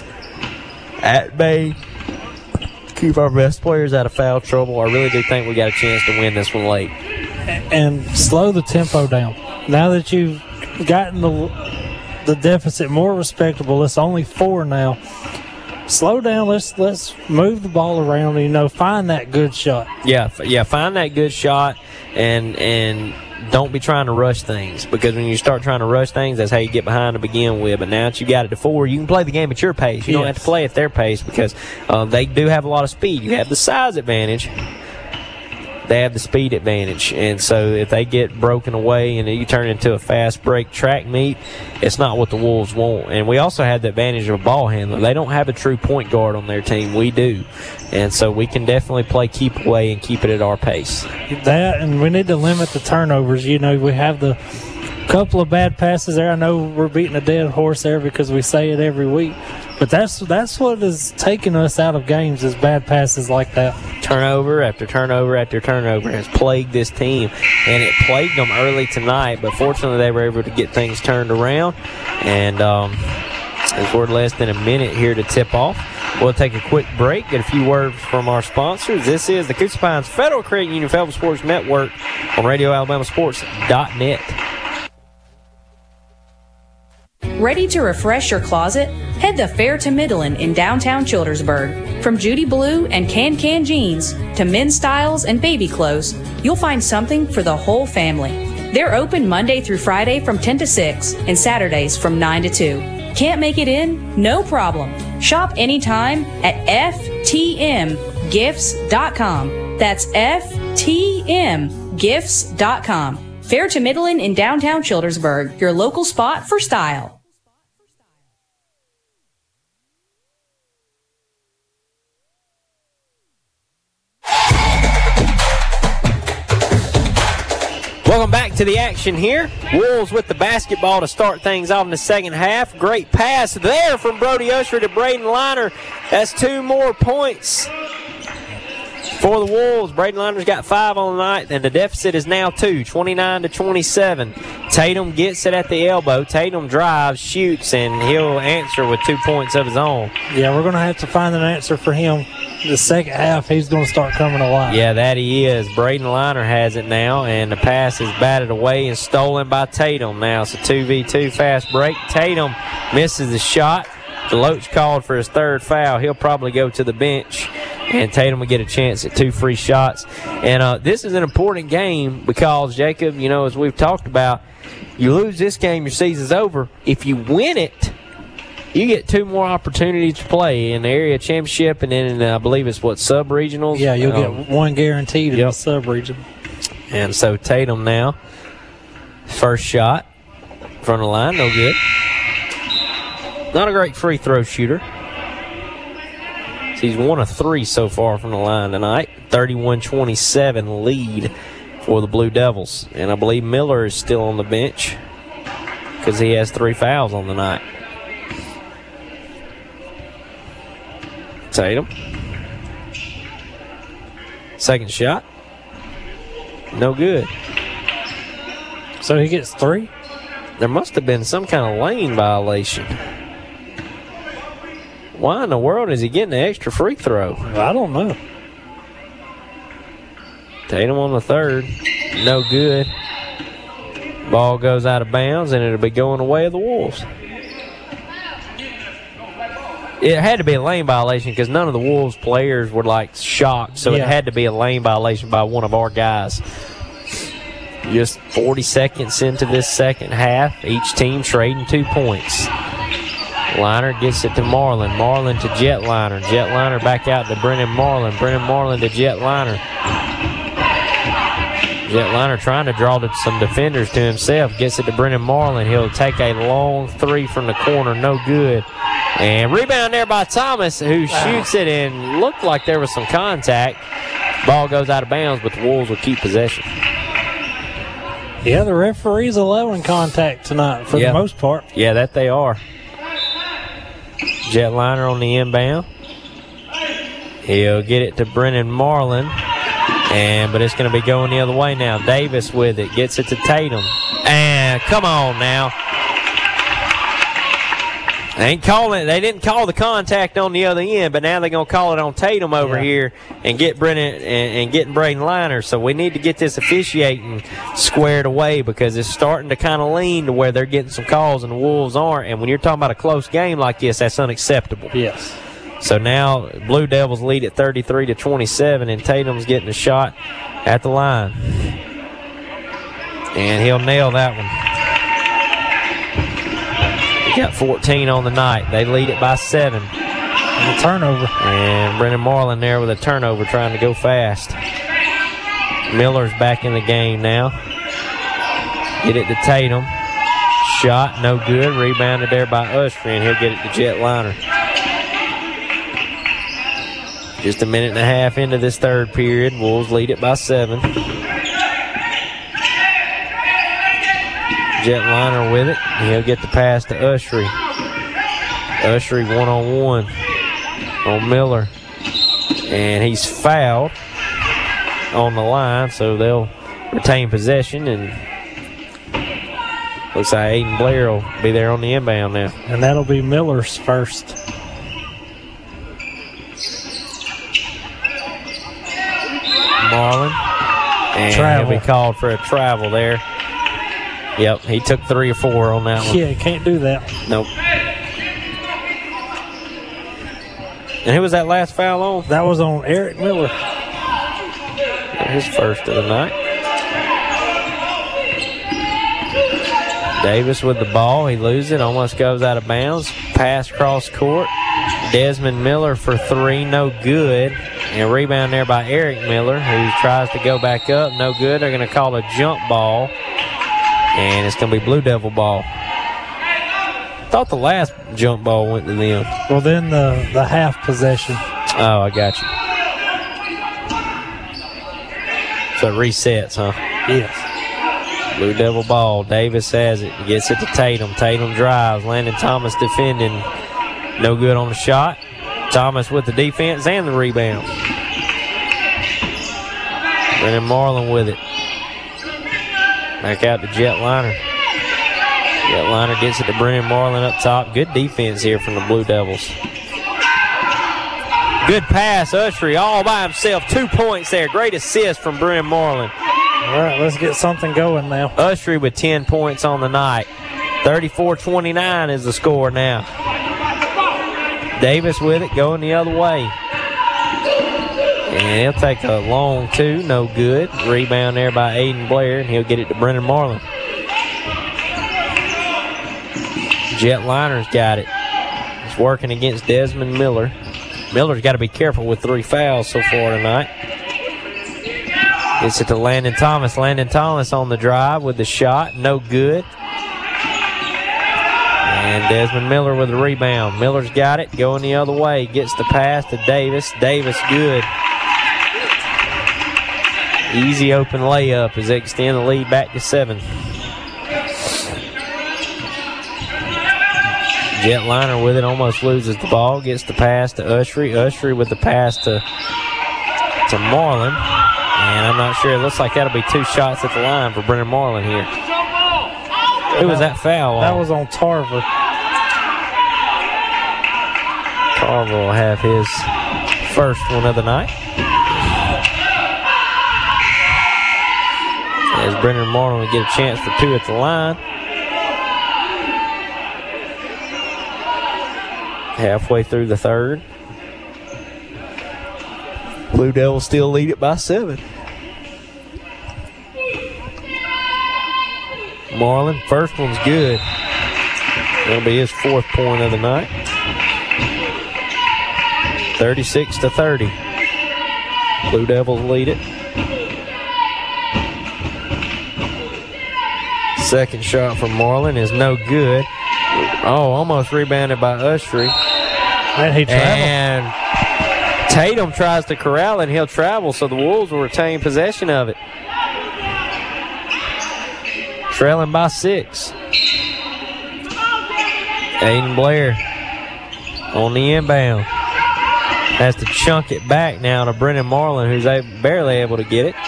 at bay, keep our best players out of foul trouble, I really do think we got a chance to win this one late. And slow the tempo down. Now that you've gotten the deficit more respectable, it's only 4 now. Slow down. Let's move the ball around. You know, find that good shot. Yeah. Find that good shot, and don't be trying to rush things, because when you start trying to rush things, that's how you get behind to begin with. But now that you got it to 4, you can play the game at your pace. You don't have to play at their pace, because they do have a lot of speed. You have the size advantage. They have the speed advantage. And so if they get broken away and you turn into a fast break track meet, it's not what the Wolves want. And we also have the advantage of a ball handler. They don't have a true point guard on their team. We do. And so we can definitely play keep away and keep it at our pace. That, and we need to limit the turnovers. You know, we have the couple of bad passes there. I know we're beating a dead horse there because we say it every week. But that's what is taking us out of games, is bad passes like that. Turnover after turnover after turnover has plagued this team, and it plagued them early tonight, but fortunately they were able to get things turned around. And as we're less than a minute here to tip off, we'll take a quick break, get a few words from our sponsors. This is the Coosa Pines Federal Credit Union Fayetteville Sports Network on RadioAlabamaSports.net. Ready to refresh your closet? Head the Fair to Midland in downtown Childersburg. From Judy Blue and Can jeans to men's styles and baby clothes, you'll find something for the whole family. They're open Monday through Friday from 10 to 6 and Saturdays from 9 to 2. Can't make it in? No problem. Shop anytime at ftmgifts.com. That's ftmgifts.com. Fair to Midland in downtown Childersburg, your local spot for style. Welcome back to the action here. Wolves with the basketball to start things off in the second half. Great pass there from Brody Usher to Braden Liner. That's 2 more points for the Wolves. Braden Liner's got 5 on the night, and the deficit is now 2, 29-27. Tatum gets it at the elbow. Tatum drives, shoots, and he'll answer with 2 points of his own. Yeah, we're going to have to find an answer for him. The second half, he's going to start coming alive. Yeah, that he is. Braden Liner has it now, and the pass is batted away and stolen by Tatum. Now it's a 2v2 fast break. Tatum misses the shot. DeLoach called for his 3rd foul. He'll probably go to the bench, and Tatum will get a chance at 2 free shots. And this is an important game because, Jacob, you know, as we've talked about, you lose this game, your season's over. If you win it, you get 2 more opportunities to play in the area championship, and then I believe it's sub-regionals. Yeah, you'll get 1 guaranteed in the sub-region. And so Tatum now, first shot from the line, no good. Not a great free throw shooter. He's 1 of 3 so far from the line tonight. 31-27 lead for the Blue Devils. And I believe Miller is still on the bench because he has 3 fouls on the night. Tatum. Second shot. No good. So he gets 3? There must have been some kind of lane violation. Why in the world is he getting an extra free throw? I don't know. Tatum on the 3rd. No good. Ball goes out of bounds, and it'll be going away of the Wolves. It had to be a lane violation because none of the Wolves players were like shocked, so it had to be a lane violation by one of our guys. Just 40 seconds into this second half, each team trading 2 points. Liner gets it to Marlin. Marlin to Jetliner. Jetliner back out to Brennan Marlin. Brennan Marlin to Jetliner. Jetliner trying to draw some defenders to himself. Gets it to Brennan Marlin. He'll take a long three from the corner. No good. And rebound there by Thomas, who shoots it and looked like there was some contact. Ball goes out of bounds, but the Wolves will keep possession. Yeah, the referee's allowing contact tonight for the most part. Yeah, that they are. Jetliner on the inbound. He'll get it to Brennan Marlin. But it's going to be going the other way now. Davis with it. Gets it to Tatum. And come on now. They didn't call the contact on the other end, but now they're going to call it on Tatum over here and get Brennan and getting Braden Liner. So we need to get this officiating squared away because it's starting to kind of lean to where they're getting some calls and the Wolves aren't. And when you're talking about a close game like this, that's unacceptable. Yes. So now Blue Devils lead at 33-27, and Tatum's getting a shot at the line. And he'll nail that one. Got 14 on the night. They lead it by 7. And a turnover. And Brennan Marlin there with a turnover trying to go fast. Miller's back in the game now. Get it to Tatum. Shot, no good. Rebounded there by Usher, and he'll get it to Jetliner. Just a minute and a half into this third period. Wolves lead it by 7. Jetliner with it. He'll get the pass to Ushery. Ushery one-on-one on Miller. And he's fouled on the line, so they'll retain possession. And looks like Aiden Blair will be there on the inbound now. And that'll be Miller's first. Marlin. And he'll be called for a travel there. Yep, he took 3 or 4 on that one. Yeah, can't do that. Nope. And who was that last foul on? That was on Eric Miller. His first of the night. Davis with the ball. He loses it. Almost goes out of bounds. Pass cross court. Desmond Miller for 3. No good. And rebound there by Eric Miller, who tries to go back up. No good. They're going to call a jump ball. And it's going to be Blue Devil ball. Thought the last jump ball went to them. Well, then the half possession. Oh, I got you. So it resets, huh? Yes. Blue Devil ball. Davis has it. Gets it to Tatum. Tatum drives. Landon Thomas defending. No good on the shot. Thomas with the defense and the rebound. Brennan Marlin with it. Back out to Jetliner. Jetliner gets it to Brennan Marlin up top. Good defense here from the Blue Devils. Good pass, Ushery all by himself. 2 points there. Great assist from Brennan Marlin. All right, let's get something going now. Ushery with 10 points on the night. 34-29 is the score now. Davis with it, going the other way. And he'll take a long 2, no good. Rebound there by Aiden Blair, and he'll get it to Brennan Marlin. Jetliner's got it. He's working against Desmond Miller. Miller's got to be careful with 3 fouls so far tonight. Gets it to Landon Thomas. Landon Thomas on the drive with the shot, no good. And Desmond Miller with the rebound. Miller's got it, going the other way. Gets the pass to Davis. Davis good. Easy open layup as they extend the lead back to 7. Jetliner with it, almost loses the ball. Gets the pass to Ushery. Ushery with the pass to Marlin. And I'm not sure. It looks like that'll be 2 shots at the line for Brennan Marlin here. Who was that foul on? That was on Tarver. Tarver will have his first one of the night. As Brennan Marlin will get a chance for 2 at the line. halfway through the third. Blue Devils still lead it by 7. Marlin, first one's good. That'll be his 4th point of the night. 36-30. Blue Devils lead it. Second shot from Marlin is no good. Oh, almost rebounded by Ushery. And he traveled. And Tatum tries to corral and he'll travel, so the Wolves will retain possession of it. Trailing by 6. Aiden Blair on the inbound. Has to chunk it back now to Brennan Marlin, who's barely able to get it.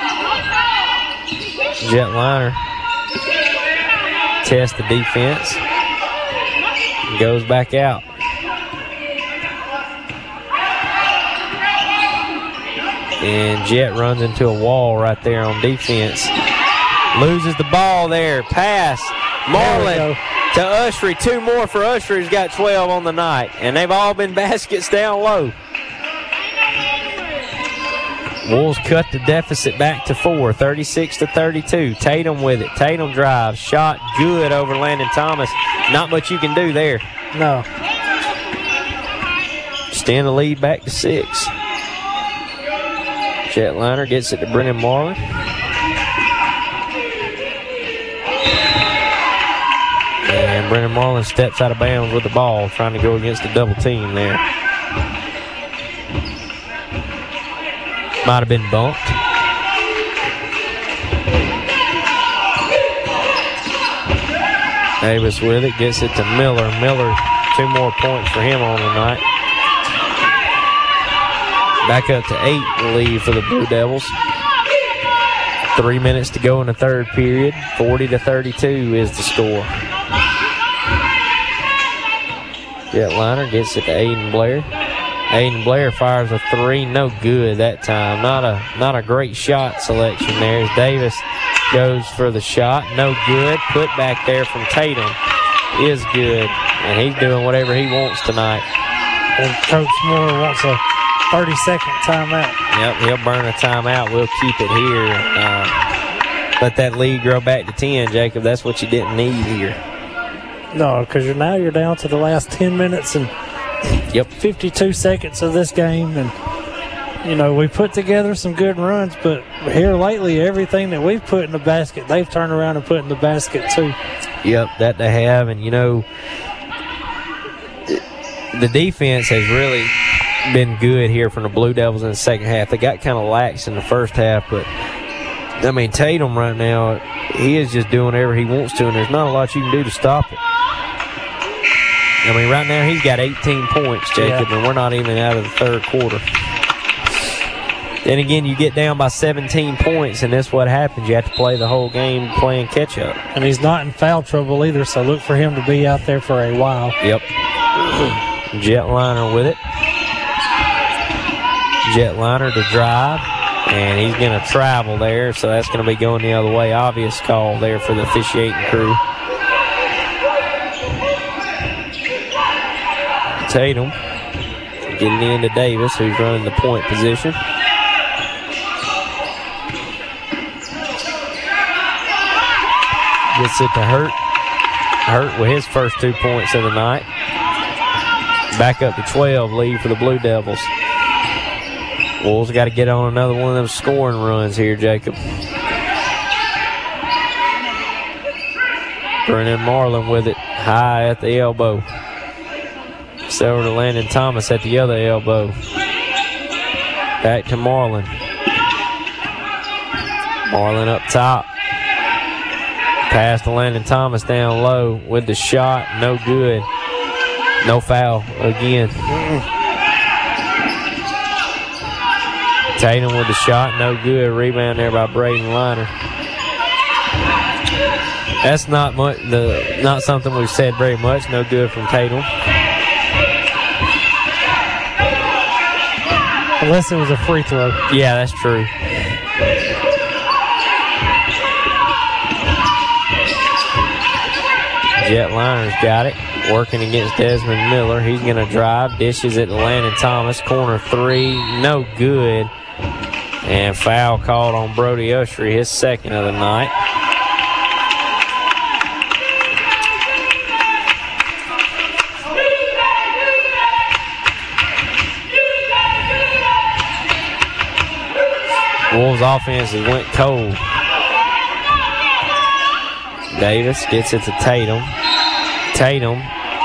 Jetliner tests the defense. Goes back out. And Jet runs into a wall right there on defense. Loses the ball there. Pass. Marlin to Ushery. 2 more for Ushery, who's got 12 on the night. And they've all been baskets down low. Wolves cut the deficit back to 4, 36-32. Tatum with it. Tatum drives. Shot good over Landon Thomas. Not much you can do there. No. Extend the lead back to 6. Jetliner gets it to Brennan Marlin. And Brennan Marlin steps out of bounds with the ball, trying to go against the double team there. Might have been bumped. Davis with it, gets it to Miller. Miller, 2 more points for him on the night. Back up to 8 the lead for the Blue Devils. 3 minutes to go in the third period. 40-32 is the score. Jetliner gets it to Aiden Blair. Aiden Blair fires a 3, no good that time. Not a great shot selection there as Davis goes for the shot, no good. Put back there from Tatum is good, and he's doing whatever he wants tonight. And Coach Moore wants a 30-second timeout. Yep, he'll burn a timeout. We'll keep it here. Let that lead grow back to 10, Jacob. That's what you didn't need here. No, because you're down to the last 10 minutes and 52 seconds of this game. And, we put together some good runs, but here lately, everything that we've put in the basket, they've turned around and put in the basket too. Yep, that they have. And, the defense has really been good here from the Blue Devils in the second half. They got kind of lax in the first half, but, Tatum right now, he is just doing whatever he wants to, and there's not a lot you can do to stop it. Right now he's got 18 points, Jacob, and we're not even out of the third quarter. Then again, you get down by 17 points, and that's what happens. You have to play the whole game playing catch-up. And he's not in foul trouble either, so look for him to be out there for a while. Yep. Jetliner with it. Jetliner to drive, and he's going to travel there, so that's going to be going the other way. Obvious call there for the officiating crew. Tatum getting into Davis, who's running the point position. Gets it to Hurt. Hurt with his first 2 points of the night. Back up to 12 lead for the Blue Devils. Wolves got to get on another one of those scoring runs here, Jacob. Brennan Marlin with it high at the elbow. Over to Landon Thomas at the other elbow. Back to Marlin. Marlin up top. Pass to Landon Thomas down low with the shot. No good. No foul again. Tatum with the shot. No good. Rebound there by Braden Liner. That's not much. Not something we've said very much. No good from Tatum. Unless it was a free throw. Yeah, that's true. Jetliner's got it. working against Desmond Miller. He's going to drive, dishes it to Landon Thomas. Corner three, no good. And foul called on Brody Ushery, his second of the night. Wolves offense has went cold. Davis gets it to Tatum. Tatum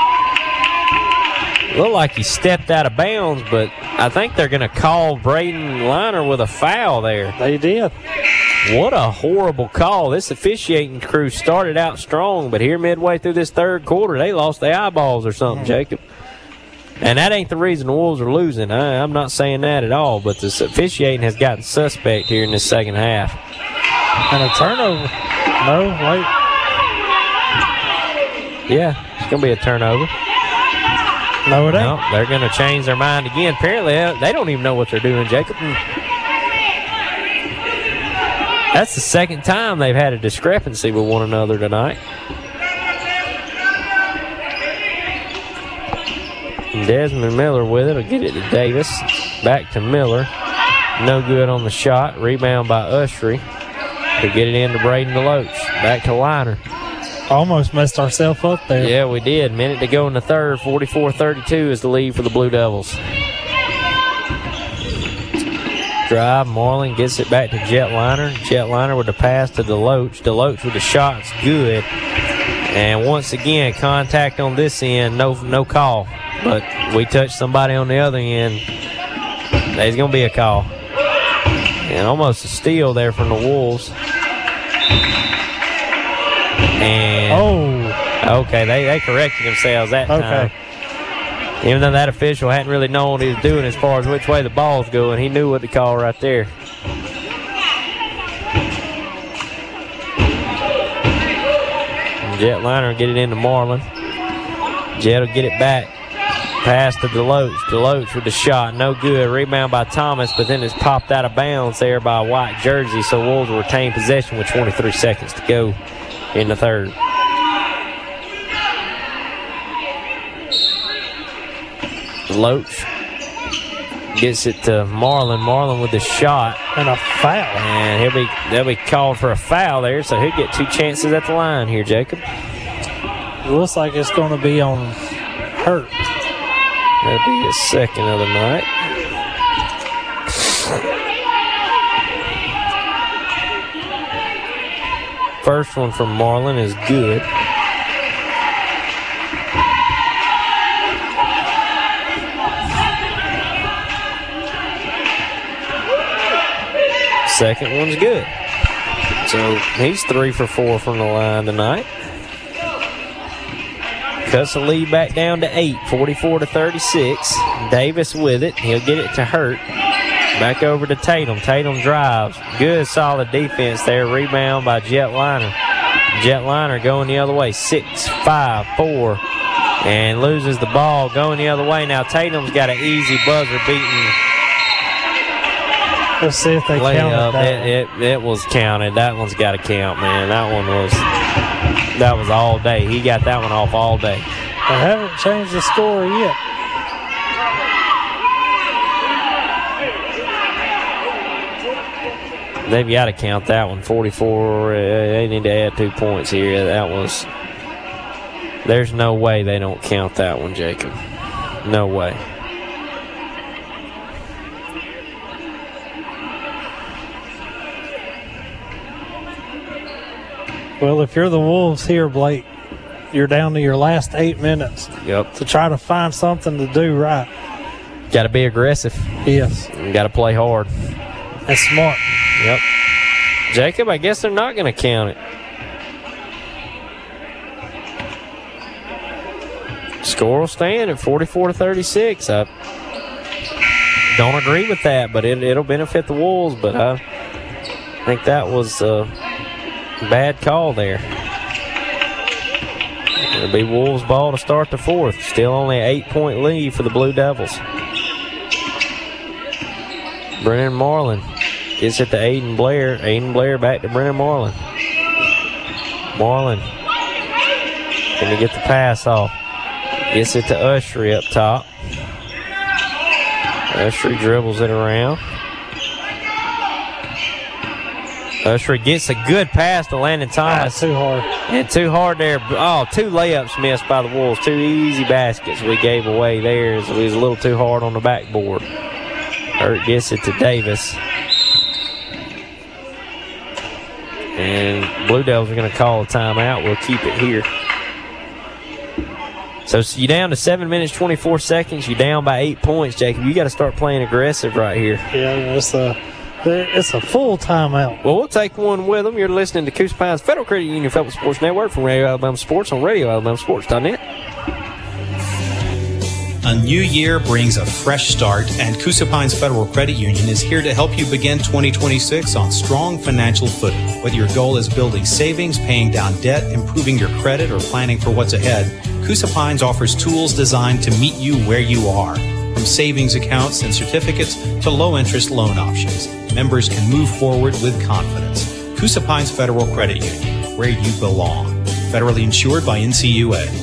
looked like he stepped out of bounds, but I think they're going to call Braden Liner with a foul there. They did. What a horrible call. This officiating crew started out strong, but here midway through this third quarter, they lost their eyeballs or something, Jacob. And that ain't the reason the Wolves are losing. I'm not saying that at all, but this officiating has gotten suspect here in the second half. And a turnover. No, wait. Yeah, it's going to be a turnover. No, it ain't. No, they're going to change their mind again. Apparently, they don't even know what they're doing, Jacob. That's the second time they've had a discrepancy with one another tonight. Desmond Miller with it. Will get it to Davis. Back to Miller. No good on the shot. Rebound by Ushery. He'll get it into Braden DeLoach. Back to Liner. Almost messed ourselves up there. Yeah, we did. Minute to go in the third. 44-32 is the lead for the Blue Devils. Drive. Marlin gets it back to Jet Liner. Jet Liner with the pass to DeLoach. DeLoach with the shot's good. And once again, contact on this end. No call. But we touched somebody on the other end. There's going to be a call. And almost a steal there from the Wolves. And okay, they corrected themselves that time. Even though that official hadn't really known what he was doing as far as which way the ball's going, he knew what to call right there. And Jet Liner will get it into Marlin. Jet will get it back. Pass to DeLoach. DeLoach with the shot. No good. Rebound by Thomas, but then it's popped out of bounds there by a white jersey, so Wolves will retain possession with 23 seconds to go in the third. DeLoach gets it to Marlin. Marlin with the shot. And a foul. And they'll be called for a foul there, so he'll get two chances at the line here, Jacob. It looks like it's going to be on Hurt. That'll be his second of the night. First one from Marlin is good. Second one's good. So he's 3 for 4 from the line tonight. Cuts the lead back down to 8, 44-36. Davis with it. He'll get it to Hurt. Back over to Tatum. Tatum drives. Good, solid defense there. Rebound by Jet Liner. Jet Liner going the other way. 6-5-4. And loses the ball going the other way. Now Tatum's got an easy buzzer beating. Let's see if they count it. It was counted. That one's got to count, man. That was all day. He got that one off all day. They haven't changed the score yet. They've got to count that one. 44. They need to add 2 points here. There's no way they don't count that one, Jacob. No way. Well, if you're the Wolves here, Blake, you're down to your last 8 minutes. Yep. To try to find something to do right. Got to be aggressive. Yes. Got to play hard. That's smart. Yep. Jacob, I guess they're not going to count it. Score will stand at 44-36. I don't agree with that, but it'll benefit the Wolves. But I think that was a bad call there. It'll be Wolves ball to start the fourth. Still only an 8-point lead for the Blue Devils. Brennan Marlin gets it to Aiden Blair. Aiden Blair back to Brennan Marlin. Marlin going to get the pass off. Gets it to Ushery up top. Ushery dribbles it around. Ushery gets a good pass to Landon Thomas. Too hard. And too hard there. Oh, 2 layups missed by the Wolves. 2 easy baskets we gave away there. So we was a little too hard on the backboard. Hurt gets it to Davis. And Blue Devils are going to call a timeout. We'll keep it here. So you're down to 7 minutes, 24 seconds. You're down by 8 points, Jacob. You got to start playing aggressive right here. Yeah, it's a full timeout. Well, we'll take one with them. You're listening to Coosa Pines Federal Credit Union Fellow Sports Network from Radio Alabama Sports on RadioAlabamaSports.net. A new year brings a fresh start, and Coosa Pines Federal Credit Union is here to help you begin 2026 on strong financial footing. Whether your goal is building savings, paying down debt, improving your credit, or planning for what's ahead, Coosa Pines offers tools designed to meet you where you are. From savings accounts and certificates to low-interest loan options, members can move forward with confidence. Coosa Pines Federal Credit Union, where you belong. Federally insured by NCUA.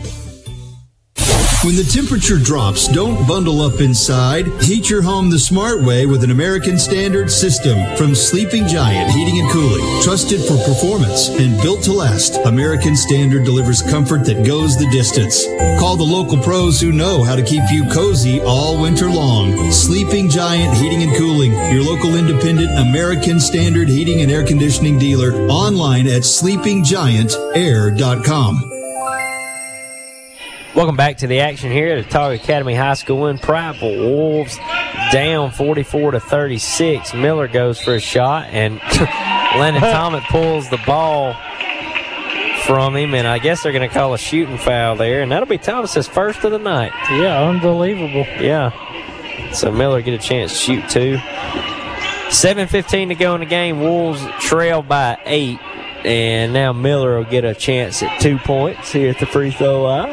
When the temperature drops, don't bundle up inside. Heat your home the smart way with an American Standard system from Sleeping Giant Heating and Cooling. Trusted for performance and built to last, American Standard delivers comfort that goes the distance. Call the local pros who know how to keep you cozy all winter long. Sleeping Giant Heating and Cooling, your local independent American Standard heating and air conditioning dealer, online at sleepinggiantair.com. Welcome back to the action here at Autauga Academy High School in Prattville. Wolves down 44-36. Miller goes for a shot, and Landon Thomas pulls the ball from him, and I guess they're going to call a shooting foul there, and that'll be Thomas's first of the night. Yeah, unbelievable. Yeah. So Miller get a chance to shoot 2. 7:15 to go in the game. Wolves trail by 8, and now Miller will get a chance at 2 points here at the free throw line.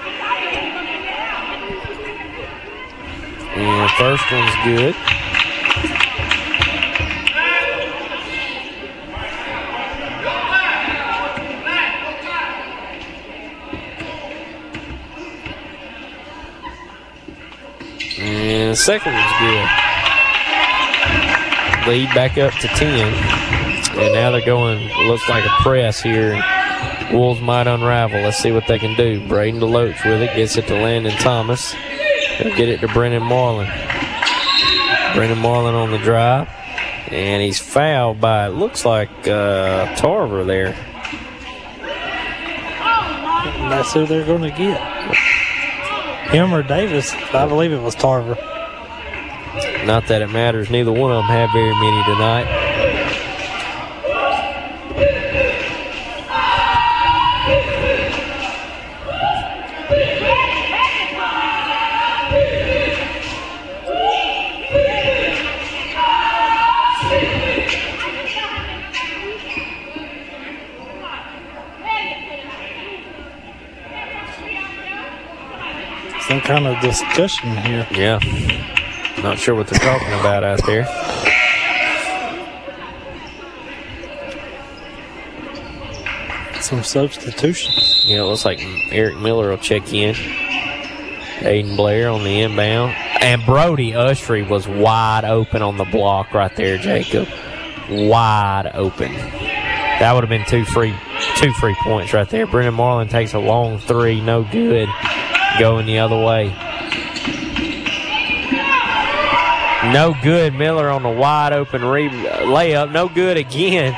And first one's good. And the second one's good. Lead back up to 10. And now they're going, looks like a press here. Wolves might unravel. Let's see what they can do. Braden DeLoach with it. Gets it to Landon Thomas. He'll get it to Brennan Marlin. Brennan Marlin on the drive. And he's fouled by, it looks like, Tarver there. And that's who they're going to get. Him or Davis. I believe it was Tarver. Not that it matters. Neither one of them have very many tonight. Some kind of discussion here. Yeah. Not sure what they're talking about out there. Some substitutions. Yeah, it looks like Eric Miller will check in. Aiden Blair on the inbound. And Brody Ushery was wide open on the block right there, Jacob. Wide open. That would have been two free points right there. Brendan Marlin takes a long 3, no good. Going the other way. No good. Miller on the wide open layup. No good again.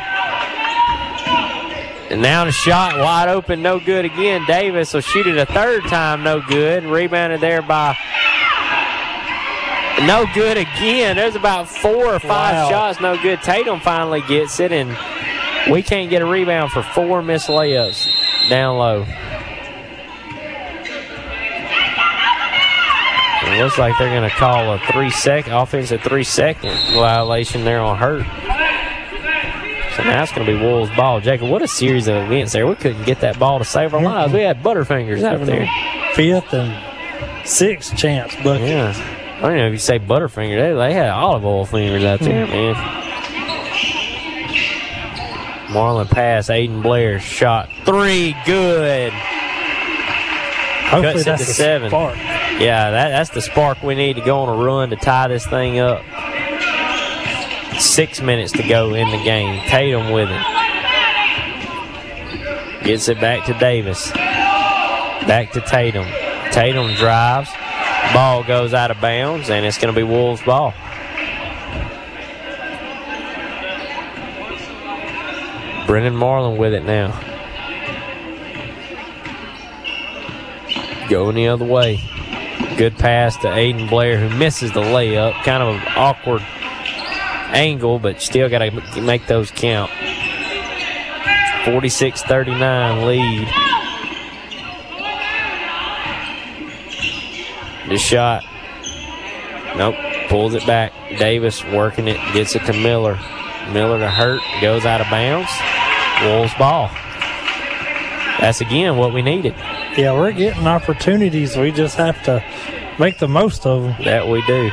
And now the shot wide open. No good again. Davis will shoot it a third time. No good. Rebounded there by. No good again. There's about 4 or 5 shots. No good. Tatum finally gets it, and we can't get a rebound for 4 missed layups down low. It looks like they're going to call a offensive 3-second violation there on Hurt. So now it's going to be Wolves' ball. Jacob, what a series of events there. We couldn't get that ball to save our lives. We had Butterfingers out there. 5th and 6th chance bucket. Yeah. I don't know if you say Butterfinger. They had olive oil fingers out there, man. Marlin pass. Aiden Blair shot 3. Good. Hopefully cuts it that's to a 7. spark. Yeah, that's the spark we need to go on a run to tie this thing up. 6 minutes to go in the game. Tatum with it. Gets it back to Davis. Back to Tatum. Tatum drives. Ball goes out of bounds, and it's going to be Wolves ball. Brennan Marlin with it now. Going the other way. Good pass to Aiden Blair, who misses the layup. Kind of an awkward angle, but still got to make those count. 46-39 lead. The shot. Nope. Pulls it back. Davis working it. Gets it to Miller. Miller to Hurt. Goes out of bounds. Wolves ball. That's again what we needed. Yeah, we're getting opportunities. We just have to make the most of them. That we do.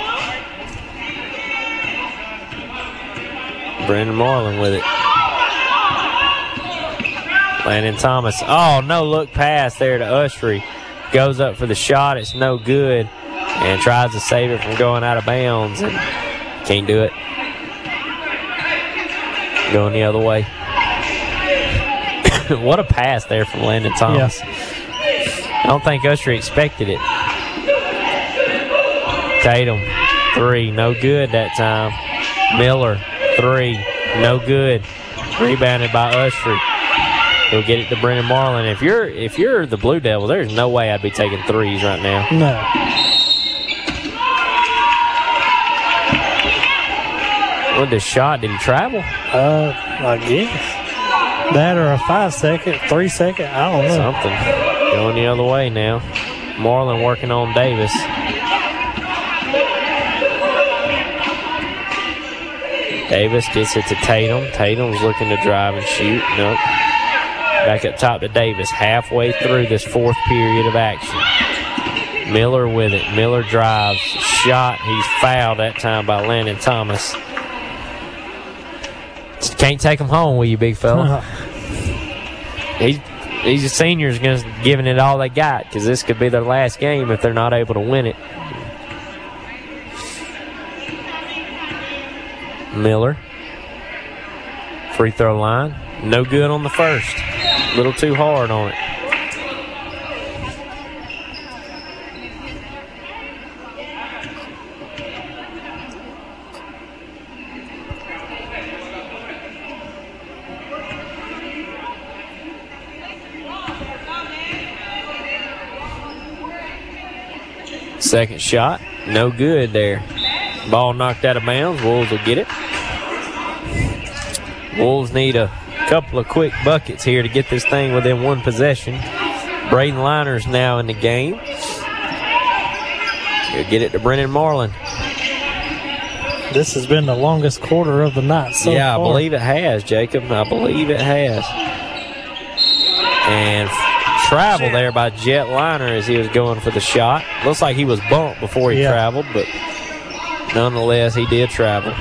Brendan Marlin with it. Landon Thomas. Oh, no look pass there to Ushery. Goes up for the shot. It's no good. And tries to save it from going out of bounds. And can't do it. Going the other way. What a pass there from Landon Thomas. Yeah. I don't think Ushery expected it. Tatum, 3, no good that time. Miller, 3, no good. Rebounded by Ushery. He'll get it to Brendan Marlin. If you're the Blue Devils, there's no way I'd be taking threes right now. No. With the shot, did he travel? I guess. That or a 5-second, 3-second, I don't know. Something. Going the other way now. Marlin working on Davis. Davis gets it to Tatum. Tatum's looking to drive and shoot. Nope. Back up top to Davis. Halfway through this fourth period of action. Miller with it. Miller drives. Shot. He's fouled that time by Landon Thomas. Can't take him home, will you, big fella? These seniors going to giving it all they got because this could be their last game if they're not able to win it. Miller. Free throw line. No good on the first. A little too hard on it. Second shot, no good there. Ball knocked out of bounds. Wolves will get it. Wolves need a couple of quick buckets here to get this thing within one possession. Braden Liner's now in the game. He'll get it to Brendan Marlin. This has been the longest quarter of the night so far. I believe it has, Jacob. I believe it has. And travel there by Jet Liner as he was going for the shot. Looks like he was bumped before he traveled, but nonetheless, he did travel.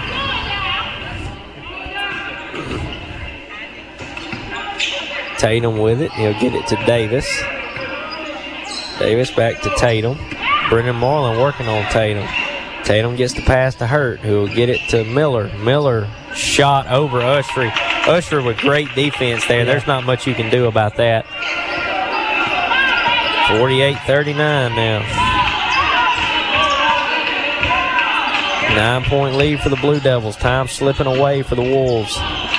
Tatum with it. He'll get it to Davis. Davis back to Tatum. Brendan Marlin working on Tatum. Tatum gets the pass to Hurt, who will get it to Miller. Miller shot over Ushery. Ushery with great defense there. There's not much you can do about that. 48-39 now. 9-point lead for the Blue Devils. Time slipping away for the Wolves.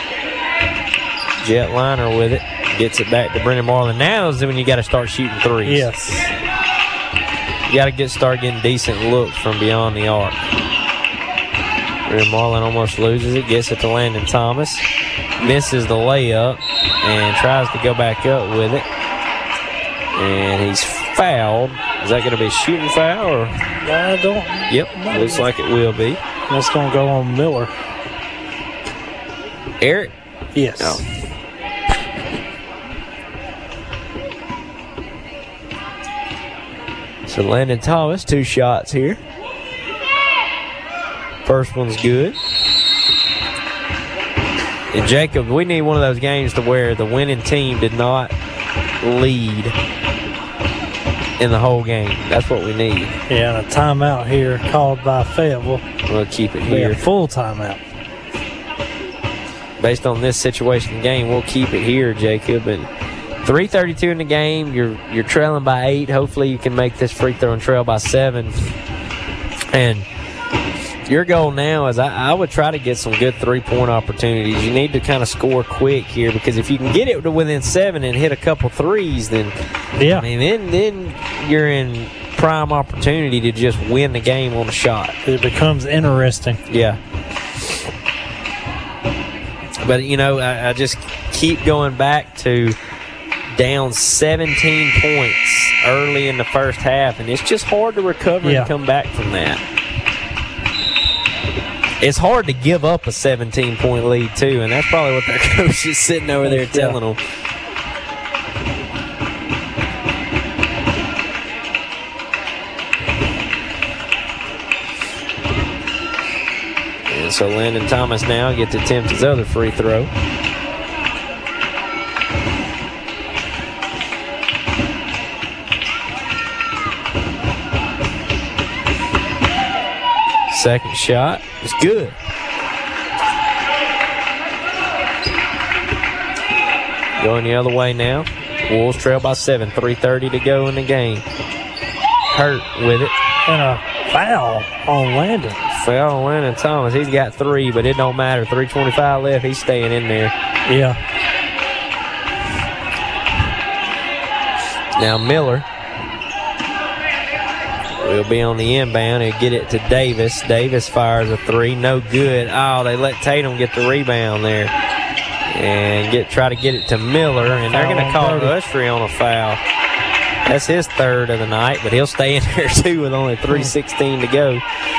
Jet Liner with it. Gets it back to Brendan Marlin. Now is when you got to start shooting threes. Yes. You got to start getting decent looks from beyond the arc. Brendan Marlin almost loses it. Gets it to Landon Thomas. Misses the layup and tries to go back up with it. And he's fouled. Is that going to be a shooting foul? Or? I don't. Yep, looks like it will be. That's going to go on Miller. Eric? Yes. No. So Landon Thomas, 2 shots here. First one's good. And Jacob, we need one of those games to where the winning team did not lead in the whole game. That's what we need. Yeah, and a timeout here called by Fayetteville. We'll keep it here. Full timeout. Based on this situation in the game, we'll keep it here, Jacob. And 3:32 in the game. You're trailing by 8. Hopefully you can make this free throw and trail by 7. And your goal now is I would try to get some good three-point opportunities. You need to kind of score quick here, because if you can get it to within 7 and hit a couple threes, then then you're in prime opportunity to just win the game on a shot. It becomes interesting. Yeah. But, I just keep going back to down 17 points early in the first half, and it's just hard to recover and come back from that. It's hard to give up a 17-point lead, too, and that's probably what their coach is sitting over there telling them. And so Landon Thomas now gets to attempt his other free throw. Second shot is good. Going the other way now. Wolves trail by 7. 3:30 to go in the game. Hurt with it. And a foul on Landon. Foul on Landon Thomas. He's got 3, but it don't matter. 3:25 left. He's staying in there. Yeah. Now Miller will be on the inbound. He'll get it to Davis. Davis fires a 3. No good. Oh, they let Tatum get the rebound there. And try to get it to Miller. And they're going to call Ushery on a foul. That's his third of the night, but he'll stay in there too with only 3:16 to go.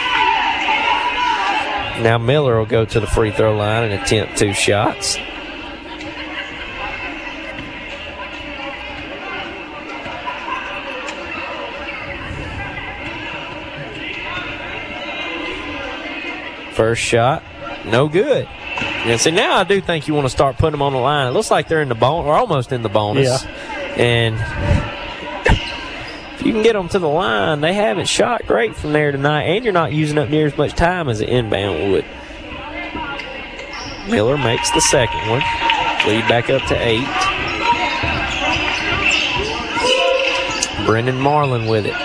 Now Miller will go to the free throw line and attempt 2 shots. First shot, no good. And see, now I do think you want to start putting them on the line. It looks like they're in the bonus, or almost in the bonus. Yeah. And if you can get them to the line, they haven't shot great from there tonight, and you're not using up near as much time as an inbound would. Miller makes the second one. Lead back up to 8. Brendan Marlin with it.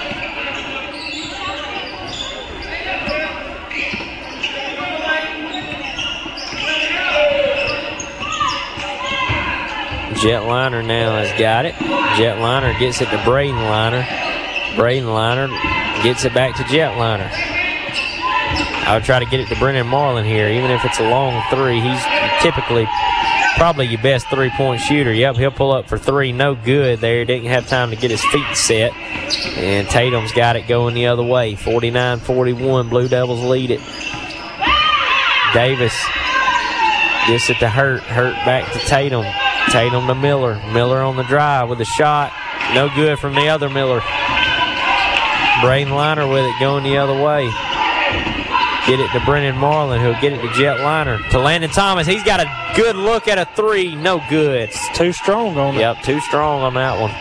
Jetliner now has got it. Jetliner gets it to Braden Liner. Braden Liner gets it back to Jetliner. I would try to get it to Brendan Marlin here, even if it's a long 3. He's typically probably your best three-point shooter. Yep, he'll pull up for 3. No good there. Didn't have time to get his feet set. And Tatum's got it going the other way. 49-41. Blue Devils lead it. Davis gets it to Hurt. Hurt back to Tatum. Tatum to Miller. Miller on the drive with a shot. No good from the other Miller. Braden Liner with it going the other way. Get it to Brendan Marlin, who'll get it to Jetliner. To Landon Thomas. He's got a good look at a 3. No good. It's too strong on it. Yep, too strong on that one.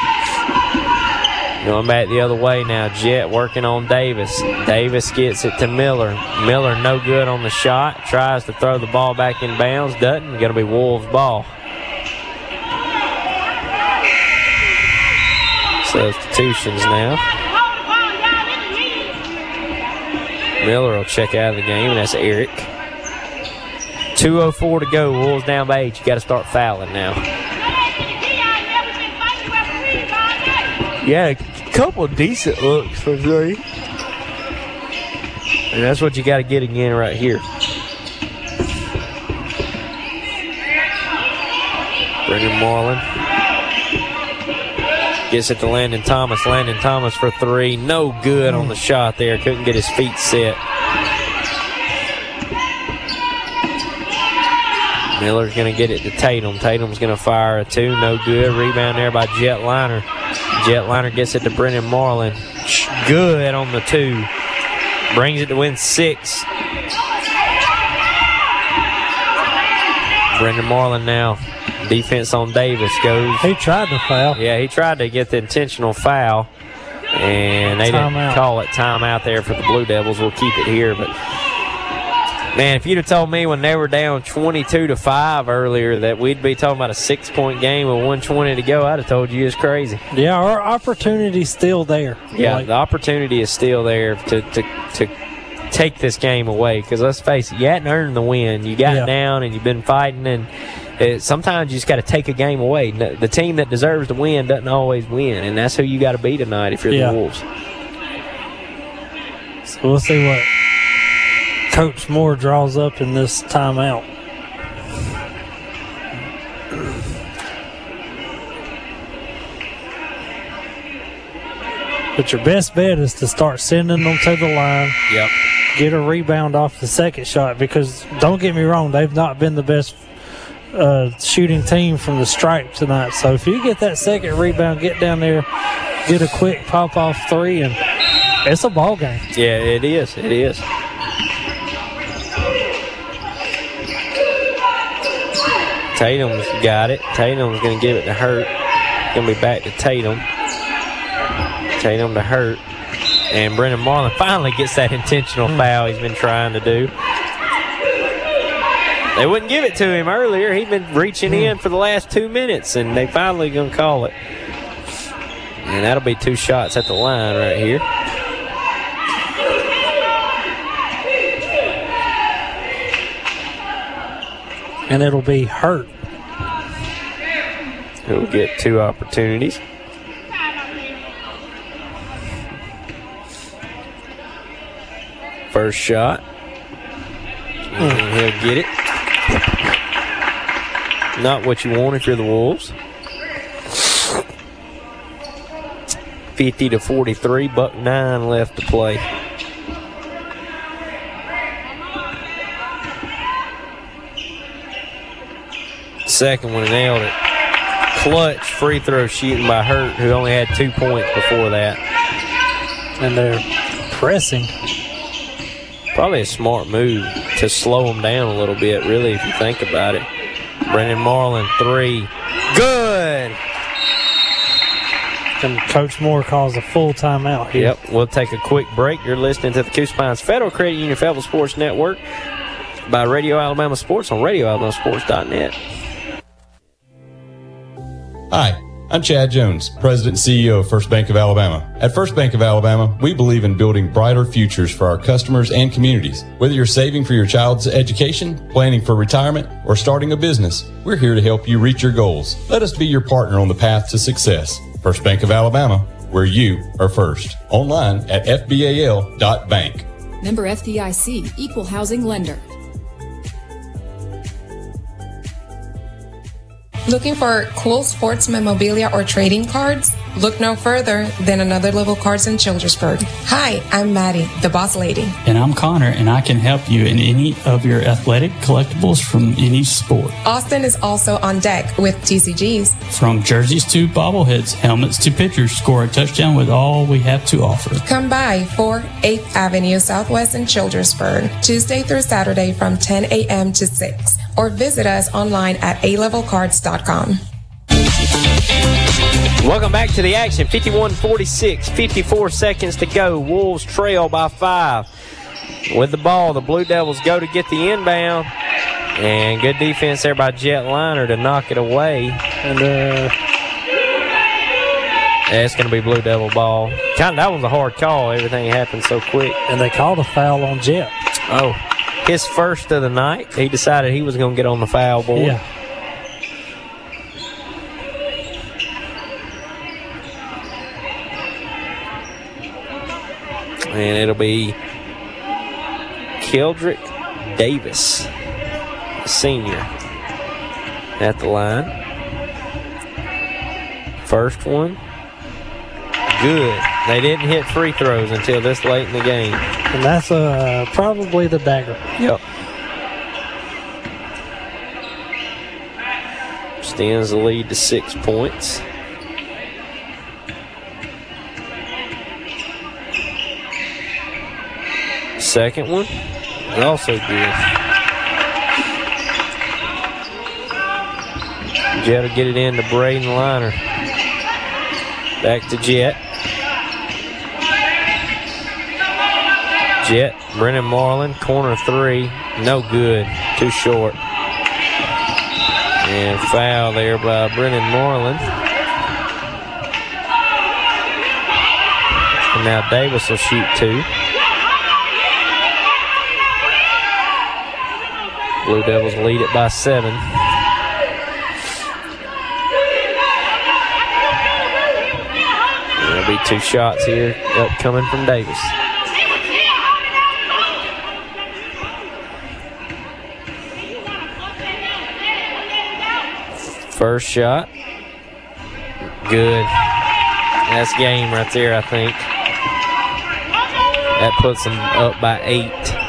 Going back the other way now. Jet working on Davis. Davis gets it to Miller. Miller no good on the shot. Tries to throw the ball back in bounds. Doesn't. Going to be Wolves' ball. Substitutions now. Miller will check out of the game, and that's Eric. 2:04 to go. Wolves down by 8. You got to start fouling now. Yeah, a couple of decent looks for 3. And that's what you got to get again right here. Brendan Marlin gets it to Landon Thomas. Landon Thomas for 3. No good on the shot there. Couldn't get his feet set. Miller's going to get it to Tatum. Tatum's going to fire a 2. No good. Rebound there by Jetliner. Jetliner gets it to Brendan Marlin. Good on the 2. Brings it to win 6. Brendan Marlin now Defense on Davis goes. He tried to foul. Yeah, he tried to get the intentional foul, and they didn't call it timeout there for the Blue Devils. We'll keep it here, but man, if you'd have told me when they were down 22-5 earlier that we'd be talking about a 6-point game with 1:20 to go, I'd have told you it's crazy. Yeah, our opportunity's still there. Yeah, the opportunity is still there to take this game away, because let's face it, you hadn't earned the win. You got down and you've been fighting, and sometimes you just got to take a game away. The team that deserves to win doesn't always win, and that's who you got to be tonight if you're the Wolves. So we'll see what Coach Moore draws up in this timeout. But your best bet is to start sending them to the line. Yep. Get a rebound off the second shot, because don't get me wrong, they've not been the best shooting team from the stripe tonight. So if you get that second rebound, get down there, get a quick pop-off three, and it's a ball game. Yeah, it is. It is. Tatum's got it. Tatum's going to give it to Hurt. Going to be back to Tatum. Tatum to Hurt. And Brennan Marlin finally gets that intentional foul he's been trying to do. They wouldn't give it to him earlier. He'd been reaching in for the last 2 minutes, and they finally going to call it. And that'll be 2 shots at the line right here. And it'll be Hurt. He'll get 2 opportunities. First shot. And he'll get it. Not what you want if you're the Wolves. 50-43, buck 9 left to play. Second one, nailed it. Clutch free throw shooting by Hurt, who only had 2 points before that. And they're pressing. Probably a smart move to slow them down a little bit, really, if you think about it. Brennan Marlin, 3. Good! And Coach Moore calls a full timeout here. Yep, we'll take a quick break. You're listening to the Coosa Pines Federal Credit Union Fayetteville Sports Network by Radio Alabama Sports on RadioAlabamaSports.net. Hi, I'm Chad Jones, President and CEO of First Bank of Alabama. At First Bank of Alabama, we believe in building brighter futures for our customers and communities. Whether you're saving for your child's education, planning for retirement, or starting a business, we're here to help you reach your goals. Let us be your partner on the path to success. First Bank of Alabama, where you are first. Online at fbal.bank. Member FDIC, Equal Housing Lender. Looking for cool sports memorabilia or trading cards? Look no further than Another Level Cards in Childersburg. Hi, I'm Maddie, the boss lady. And I'm Connor, and I can help you in any of your athletic collectibles from any sport. Austin is also on deck with TCGs. From jerseys to bobbleheads, helmets to pitchers, score a touchdown with all we have to offer. Come by 8th Avenue Southwest in Childersburg, Tuesday through Saturday from 10 a.m. to 6, or visit us online at alevelcards.com. Welcome back to the action. 51-46, 54 seconds to go. Wolves trail by 5. With the ball, the Blue Devils go to get the inbound. And good defense there by Jet Liner to knock it away. And it's going to be Blue Devil ball. That was a hard call. Everything happened so quick. And they called a foul on Jet. Oh, his first of the night. He decided he was going to get on the foul board. Yeah. And it'll be Keldrick Davis, senior, at the line. First one, good. They didn't hit free throws until this late in the game. And that's probably the dagger. Yep. Extends the lead to 6 points. Second one is also good. Jet will get it in to Braden Liner. Back to Jet. Jet, Brennan Marlin, corner three. No good. Too short. And foul there by Brennan Marlin. And now Davis will shoot two. Blue Devils lead it by 7. There'll be 2 shots here upcoming from Davis. First shot. Good. That's game right there, I think. That puts them up by 8.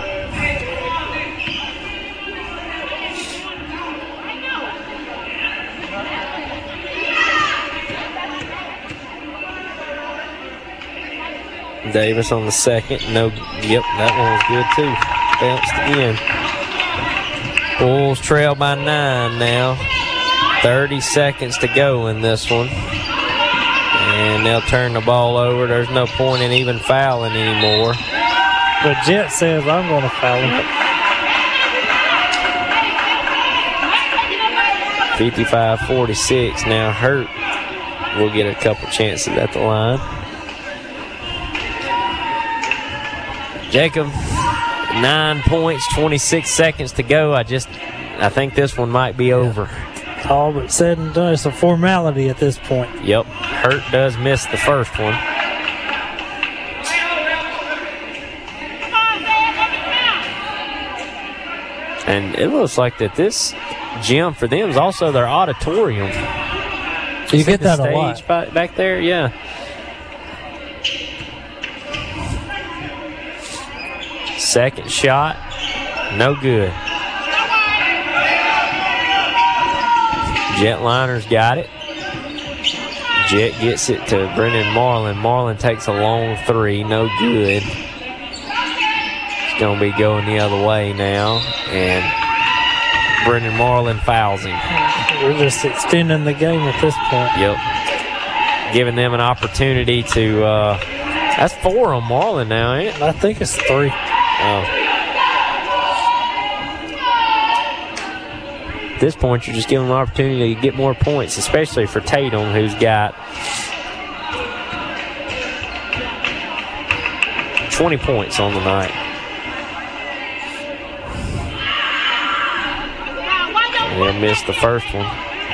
Davis on the second. No, yep, that one was good too. Bounced again. Bulls trail by 9 now. 30 seconds to go in this one. And they'll turn the ball over. There's no point in even fouling anymore. But Jet says I'm going to foul him. 55-46. Now Hurt will get a couple chances at the line. Jacob, 9 points, 26 seconds to go. I think this one might be over. All but said and done. It's a formality at this point. Yep. Hurt does miss the first one. And it looks like that this gym for them is also their auditorium. You get that a lot. Stage back there, yeah. Second shot, no good. Jet Liner's got it. Jet gets it to Brennan Marlin. Marlin takes a long three, no good. It's going to be going the other way now, and Brennan Marlin fouls him. We're just extending the game at this point. Yep. Giving them an opportunity to, that's 4 on Marlin now, ain't it? I think it's 3. At this point, you're just giving them an opportunity to get more points, especially for Tatum, who's got 20 points on the night. And they missed the first one.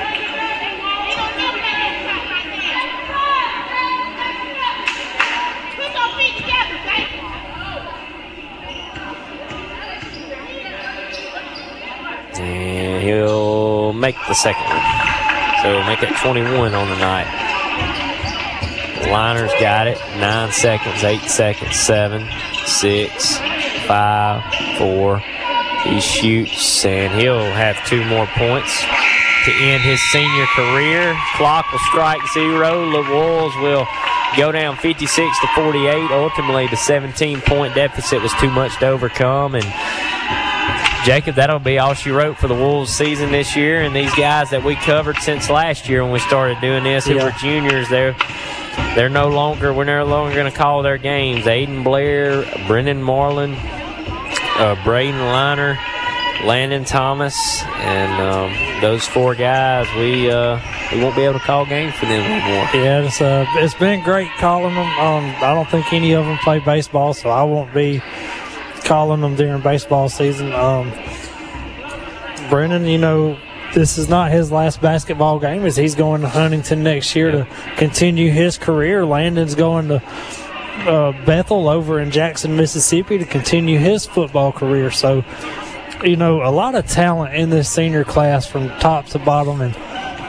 And he'll make the second one. So he'll make it 21 on the night. Liner's got it. 9 seconds, 8 seconds, 7, 6, 5, 4. He shoots, and he'll have 2 more points to end his senior career. Clock will strike 0. The Wolves will go down 56-48. Ultimately, the 17-point deficit was too much to overcome, and Jacob, that'll be all she wrote for the Wolves season this year. And these guys that we covered since last year when we started doing this, who were juniors, we're no longer going to call their games. Aiden Blair, Brennan Marlin, Braden Liner, Landon Thomas, and those 4 guys, we won't be able to call games for them anymore. Yeah, it's been great calling them. I don't think any of them play baseball, so I won't be calling them during baseball season. Brennan, this is not his last basketball game, as he's going to Huntington next year to continue his career. Landon's going to Bethel over in Jackson, Mississippi to continue his football career. So, a lot of talent in this senior class from top to bottom. And,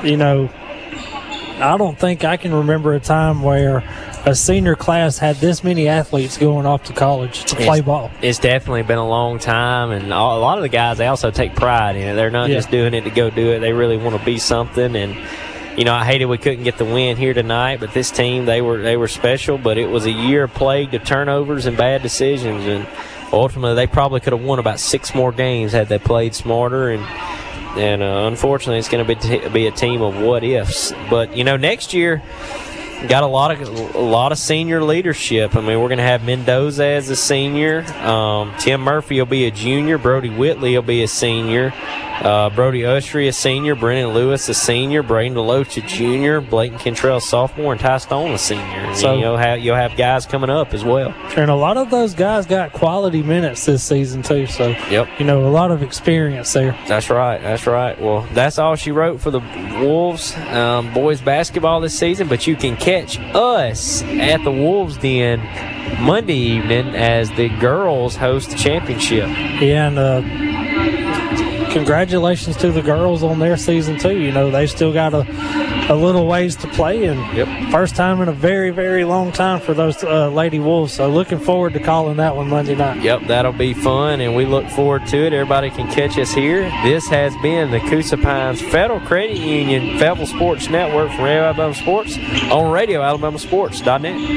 I don't think I can remember a time where a senior class had this many athletes going off to college to play ball. It's definitely been a long time, and a lot of the guys, they also take pride in it. They're not just doing it to go do it. They really want to be something. And I hated we couldn't get the win here tonight, but this team, they were special. But it was a year plagued of turnovers and bad decisions, and ultimately they probably could have won about 6 more games had they played smarter. And And unfortunately, it's going to be a team of what ifs. But next year, got a lot of senior leadership. I mean, we're going to have Mendoza as a senior. Tim Murphy will be a junior. Brody Whitley will be a senior. Brody Ushery a senior. Brennan Lewis a senior. Braden DeLoach a junior. Blake Cantrell a sophomore. And Ty Stone a senior. And So you'll have guys coming up as well. And a lot of those guys got quality minutes this season too. So yep, a lot of experience there. That's right. Well, that's all she wrote for the Wolves boys basketball this season. But you can catch us at the Wolves Den Monday evening as the girls host the championship. Yeah, and congratulations to the girls on their season too. They still got a little ways to play, and first time in a very, very long time for those Lady Wolves. So looking forward to calling that one Monday night. Yep, that'll be fun, and we look forward to it. Everybody can catch us here. This has been the Coosa Pines Federal Credit Union Fayetteville Sports Network from Radio Alabama Sports on RadioAlabamaSports.net.